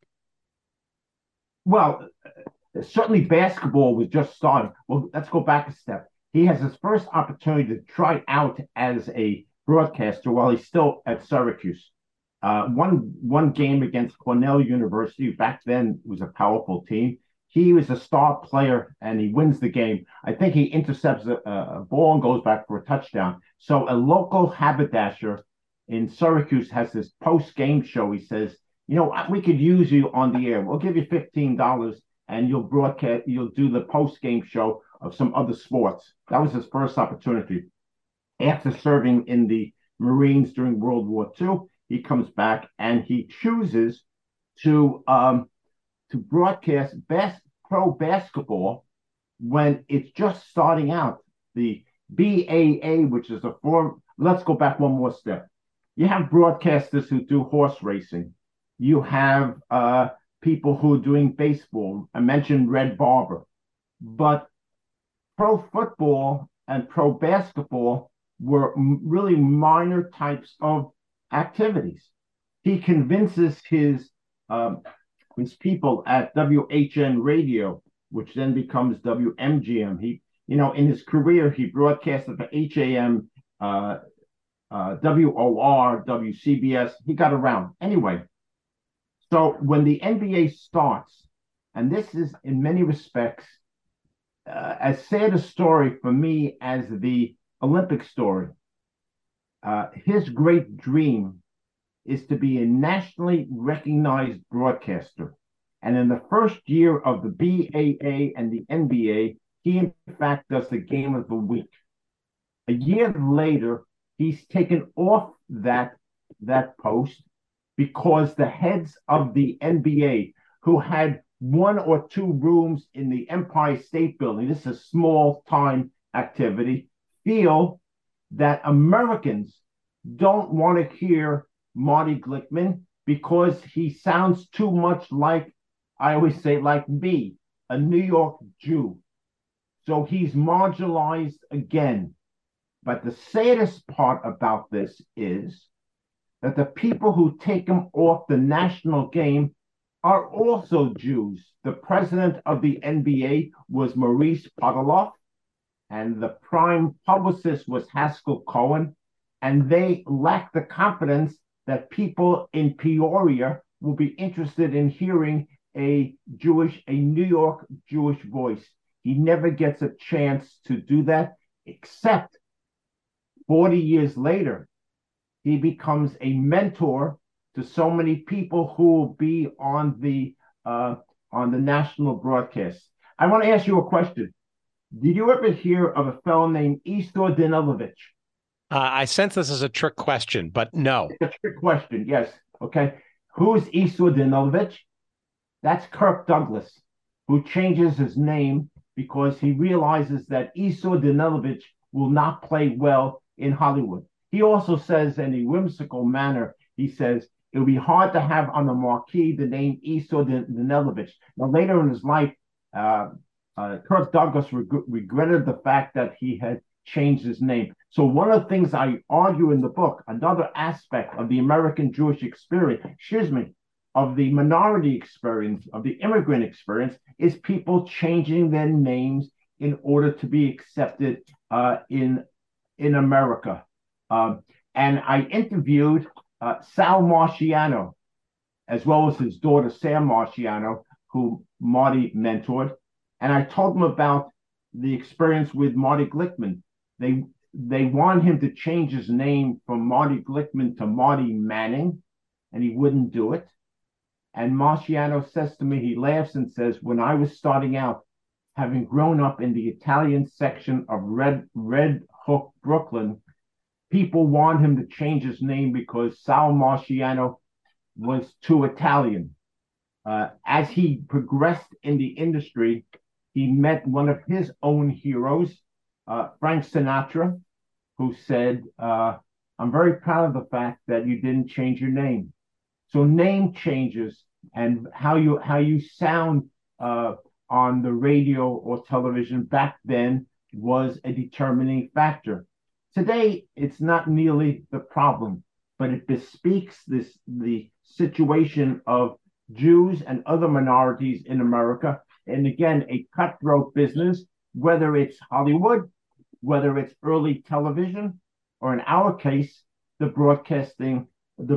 Well, certainly basketball was just starting. Well, let's go back a step. He has his first opportunity to try out as a broadcaster while he's still at Syracuse. One game against Cornell University, back then was a powerful team. He was a star player and he wins the game. I think he intercepts a ball and goes back for a touchdown. So a local haberdasher in Syracuse has this post-game show. He says, we could use you on the air. We'll give you $15 and you'll do the post-game show of some other sports. That was his first opportunity. After serving in the Marines during World War II, he comes back and he chooses to broadcast pro basketball when it's just starting out. The BAA, which is a form. Let's go back one more step. You have broadcasters who do horse racing. You have people who are doing baseball. I mentioned Red Barber. But pro football and pro basketball were really minor types of activities. He convinces his people at WHN Radio, which then becomes WMGM. He, in his career, he broadcasted for HAM, WOR, WCBS. He got around. Anyway, so when the NBA starts, and this is in many respects as sad a story for me as the Olympic story. His great dream is to be a nationally recognized broadcaster. And in the first year of the BAA and the NBA, he in fact does the game of the week. A year later, he's taken off that post because the heads of the NBA, who had 1 or 2 rooms in the Empire State Building, this is a small time activity, feel that Americans don't want to hear Marty Glickman because he sounds too much like, I always say, like me, a New York Jew. So he's marginalized again. But the saddest part about this is that the people who take him off the national game are also Jews. The president of the NBA was Maurice Podoloff, and the prime publicist was Haskell Cohen, and they lack the confidence that people in Peoria will be interested in hearing a New York Jewish voice. He never gets a chance to do that, except 40 years later, he becomes a mentor to so many people who will be on the national broadcast. I want to ask you a question. Did you ever hear of a fellow named Isor Danilovich? I sense this is a trick question, but no. It's a trick question, yes. Okay. Who's Isor Danilovich? That's Kirk Douglas, who changes his name because he realizes that Isor Danilovich will not play well in Hollywood. He also says in a whimsical manner, he says, it would be hard to have on the marquee the name Isor Danilovich. Now, later in his life, Kirk Douglas regretted the fact that he had changed his name. So one of the things I argue in the book, another aspect of the American Jewish experience, of the minority experience, of the immigrant experience, is people changing their names in order to be accepted in America. And I interviewed Sal Marciano, as well as his daughter, Sam Marciano, who Marty mentored. And I told him about the experience with Marty Glickman. They want him to change his name from Marty Glickman to Marty Manning, and he wouldn't do it. And Marciano says to me, he laughs and says, when I was starting out, having grown up in the Italian section of Red Hook, Brooklyn, people want him to change his name because Sal Marciano was too Italian. As he progressed in the industry, he met one of his own heroes, Frank Sinatra, who said, I'm very proud of the fact that you didn't change your name. So name changes and how you sound on the radio or television back then was a determining factor. Today, it's not nearly the problem, but it bespeaks the situation of Jews and other minorities in America. And again, a cutthroat business, whether it's Hollywood, whether it's early television, or in our case, the broadcasting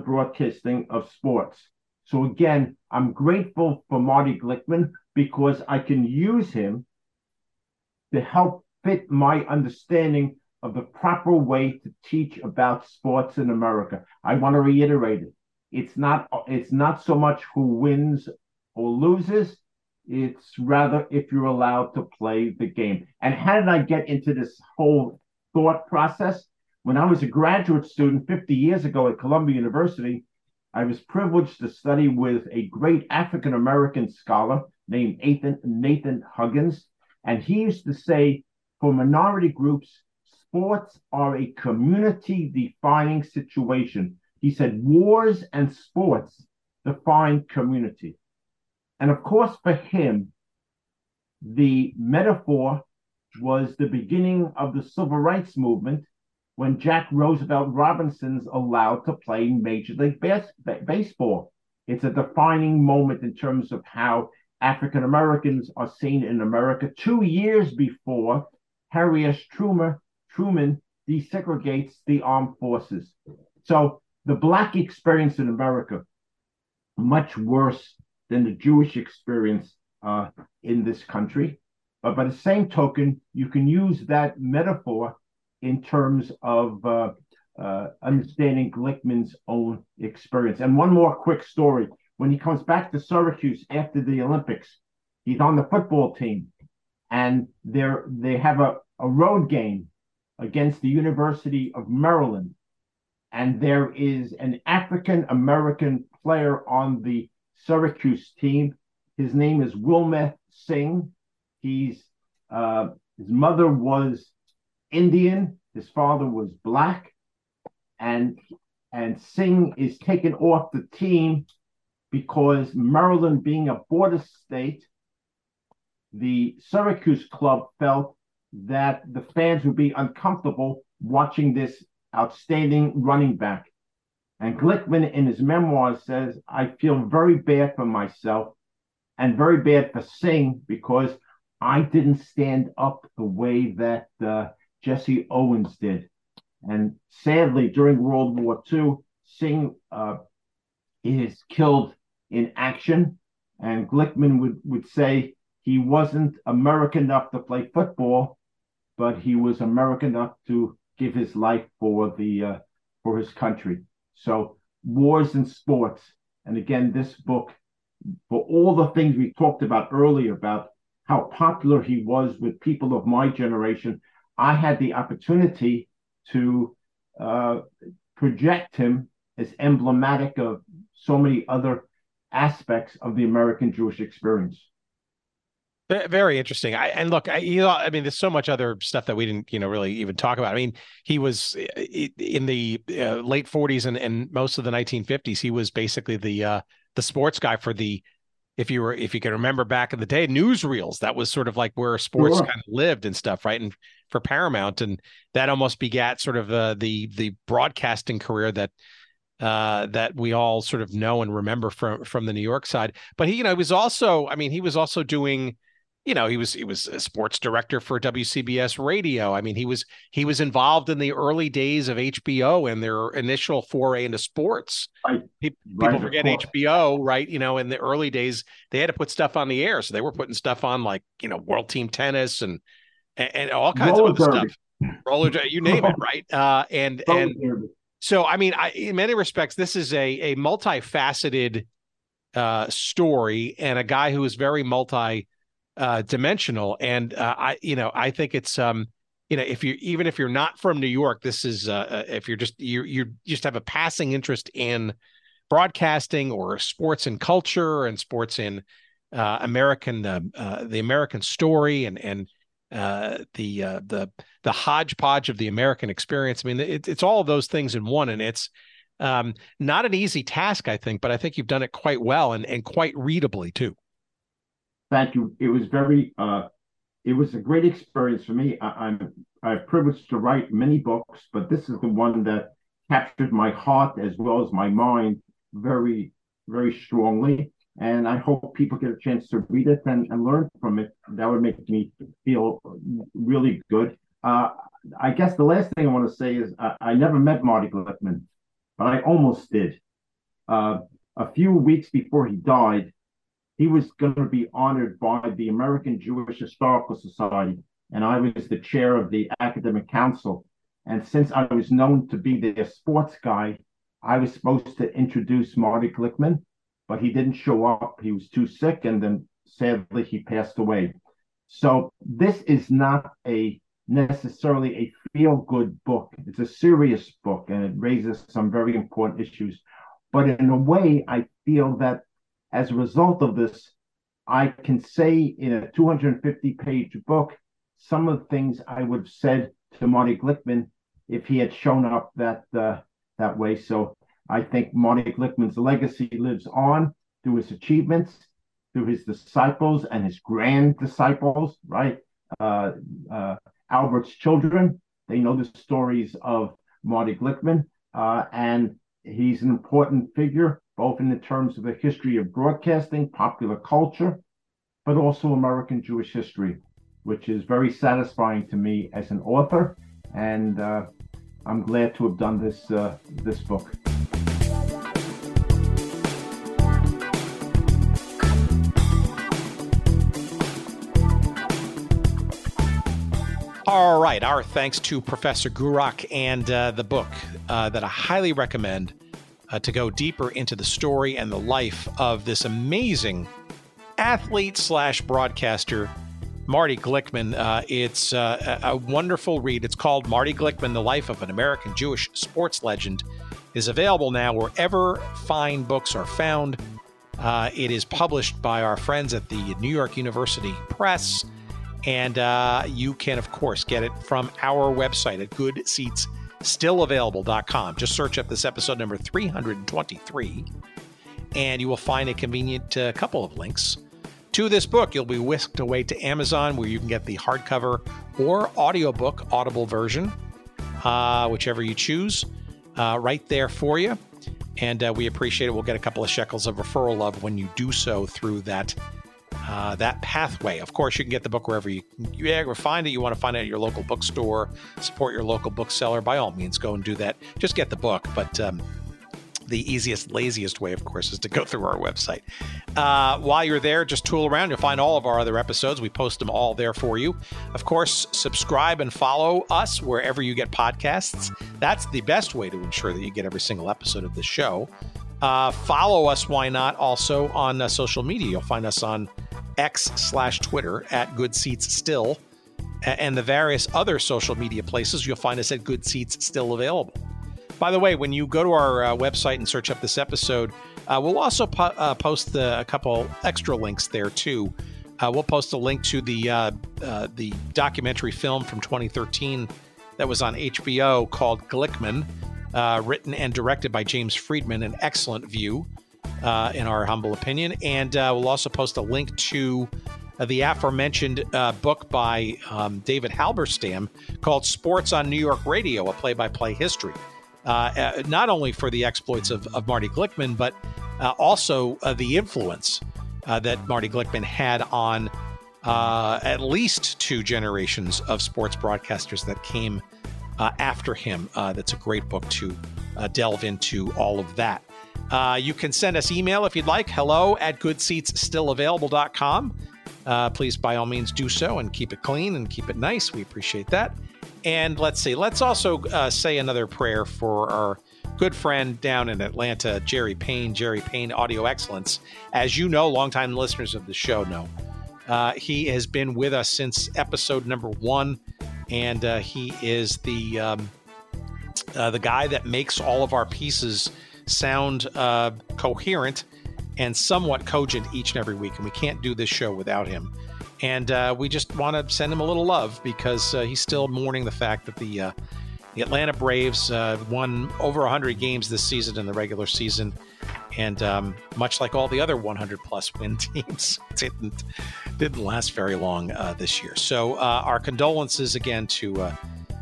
of sports. So again, I'm grateful for Marty Glickman because I can use him to help fit my understanding of the proper way to teach about sports in America. I want to reiterate it. It's not so much who wins or loses. It's rather if you're allowed to play the game. And how did I get into this whole thought process? When I was a graduate student 50 years ago at Columbia University, I was privileged to study with a great African-American scholar named Nathan Huggins. And he used to say, for minority groups, sports are a community-defining situation. He said, wars and sports define community. And of course, for him, the metaphor was the beginning of the civil rights movement when Jack Roosevelt Robinson's allowed to play Major League Baseball. It's a defining moment in terms of how African Americans are seen in America. 2 years before Harry S. Truman desegregates the armed forces. So the Black experience in America, much worse than the Jewish experience in this country. But by the same token, you can use that metaphor in terms of understanding Glickman's own experience. And one more quick story. When he comes back to Syracuse after the Olympics, he's on the football team, and they have a road game against the University of Maryland. And there is an African-American player on the Syracuse team. His name is Wilmeth Singh. His mother was Indian. His father was black. And Singh is taken off the team because Maryland being a border state, the Syracuse club felt that the fans would be uncomfortable watching this outstanding running back. And Glickman in his memoirs says, I feel very bad for myself and very bad for Singh because I didn't stand up the way that Jesse Owens did. And sadly, during World War II, Singh is killed in action. And Glickman would say he wasn't American enough to play football, but he was American enough to give his life for his country. So wars and sports. And again, this book, for all the things we talked about earlier about how popular he was with people of my generation, I had the opportunity to project him as emblematic of so many other aspects of the American Jewish experience. Very interesting. There's so much other stuff that we didn't, really even talk about. I mean, he was in the late 40s and most of the 1950s. He was basically the sports guy for the, if you can remember back in the day, newsreels. That was sort of like where sports kind of lived and stuff, right? And for Paramount, and that almost begat sort of the broadcasting career that we all sort of know and remember from the New York side. But he was also doing. He was a sports director for WCBS Radio. I mean, he was involved in the early days of HBO and their initial foray into sports. People forget HBO, right? In the early days, they had to put stuff on the air, so they were putting stuff on like World Team Tennis and all kinds of other stuff. Roller, you name it, right? And so, I mean, in many respects, this is a multifaceted story and a guy who is very dimensional. And I think it's if you're not from New York, this is if you're you just have a passing interest in broadcasting or sports and culture and sports in the American story and the hodgepodge of the American experience. I mean, it's all of those things in one, and it's not an easy task, I think, but I think you've done it quite well and quite readably too. Thank you. It was it was a great experience for me. I'm privileged to write many books, but this is the one that captured my heart as well as my mind very, very strongly. And I hope people get a chance to read it and learn from it. That would make me feel really good. I guess the last thing I want to say is I never met Marty Glickman, but I almost did. A few weeks before he died, he was going to be honored by the American Jewish Historical Society, and I was the chair of the academic council. And since I was known to be their sports guy, I was supposed to introduce Marty Glickman, but he didn't show up. He was too sick, and then sadly he passed away. So this is not necessarily a feel-good book. It's a serious book, and it raises some very important issues. But in a way, I feel that as a result of this, I can say in a 250-page book some of the things I would have said to Marty Glickman if he had shown up that way. So I think Marty Glickman's legacy lives on through his achievements, through his disciples and his grand disciples, right? Albert's children, they know the stories of Marty Glickman, and he's an important figure, both in the terms of the history of broadcasting, popular culture, but also American Jewish history, which is very satisfying to me as an author. And I'm glad to have done this book. All right. Our thanks to Professor Gurak and the book that I highly recommend to go deeper into the story and the life of this amazing athlete/broadcaster, Marty Glickman. It's a wonderful read. It's called Marty Glickman, The Life of an American Jewish Sports Legend. It is available now wherever fine books are found. It is published by our friends at the New York University Press. And you can, of course, get it from our website at goodseatsstillavailable.com. Just search up this episode number 323, and you will find a convenient couple of links to this book. You'll be whisked away to Amazon, where you can get the hardcover or audiobook, Audible version, whichever you choose, right there for you. And we appreciate it. We'll get a couple of shekels of referral love when you do so through that pathway. Of course, you can get the book wherever you find it. You want to find it at your local bookstore, support your local bookseller. By all means, go and do that. Just get the book. But the easiest, laziest way, of course, is to go through our website. While you're there, just tool around. You'll find all of our other episodes. We post them all there for you. Of course, subscribe and follow us wherever you get podcasts. That's the best way to ensure that you get every single episode of the show. Follow us, why not, also on social media. You'll find us on X/Twitter at Good Seats Still, and the various other social media places. You'll find us at Good Seats Still Available. By the way, when you go to our website and search up this episode, we'll also post a couple extra links there too. We'll post a link to the documentary film from 2013 that was on HBO called Glickman, written and directed by James Friedman, an excellent view, in our humble opinion. And we'll also post a link to the aforementioned book by David Halberstam called Sports on New York Radio, a play-by-play history. Not only for the exploits of Marty Glickman, but also the influence that Marty Glickman had on at least two generations of sports broadcasters that came after him. That's a great book to delve into all of that. You can send us email if you'd like, hello@goodseatsstillavailable.com. Please, by all means, do so and keep it clean and keep it nice. We appreciate that. And let's also say another prayer for our good friend down in Atlanta, Jerry Payne Audio Excellence. As you know, longtime listeners of the show know, he has been with us since episode number 1, and he is the guy that makes all of our pieces sound coherent and somewhat cogent each and every week, and we can't do this show without him. And we just want to send him a little love because he's still mourning the fact that the Atlanta Braves won over 100 games this season in the regular season. And much like all the other 100-plus win teams, it didn't last very long this year. So our condolences again to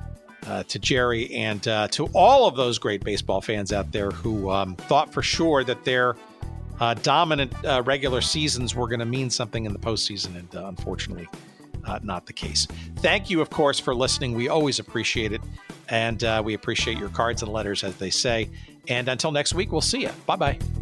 Jerry and to all of those great baseball fans out there who thought for sure that their dominant regular seasons were going to mean something in the postseason, and unfortunately not the case. Thank you, of course, for listening. We always appreciate it, and we appreciate your cards and letters, as they say. And until next week, we'll see you. Bye-bye.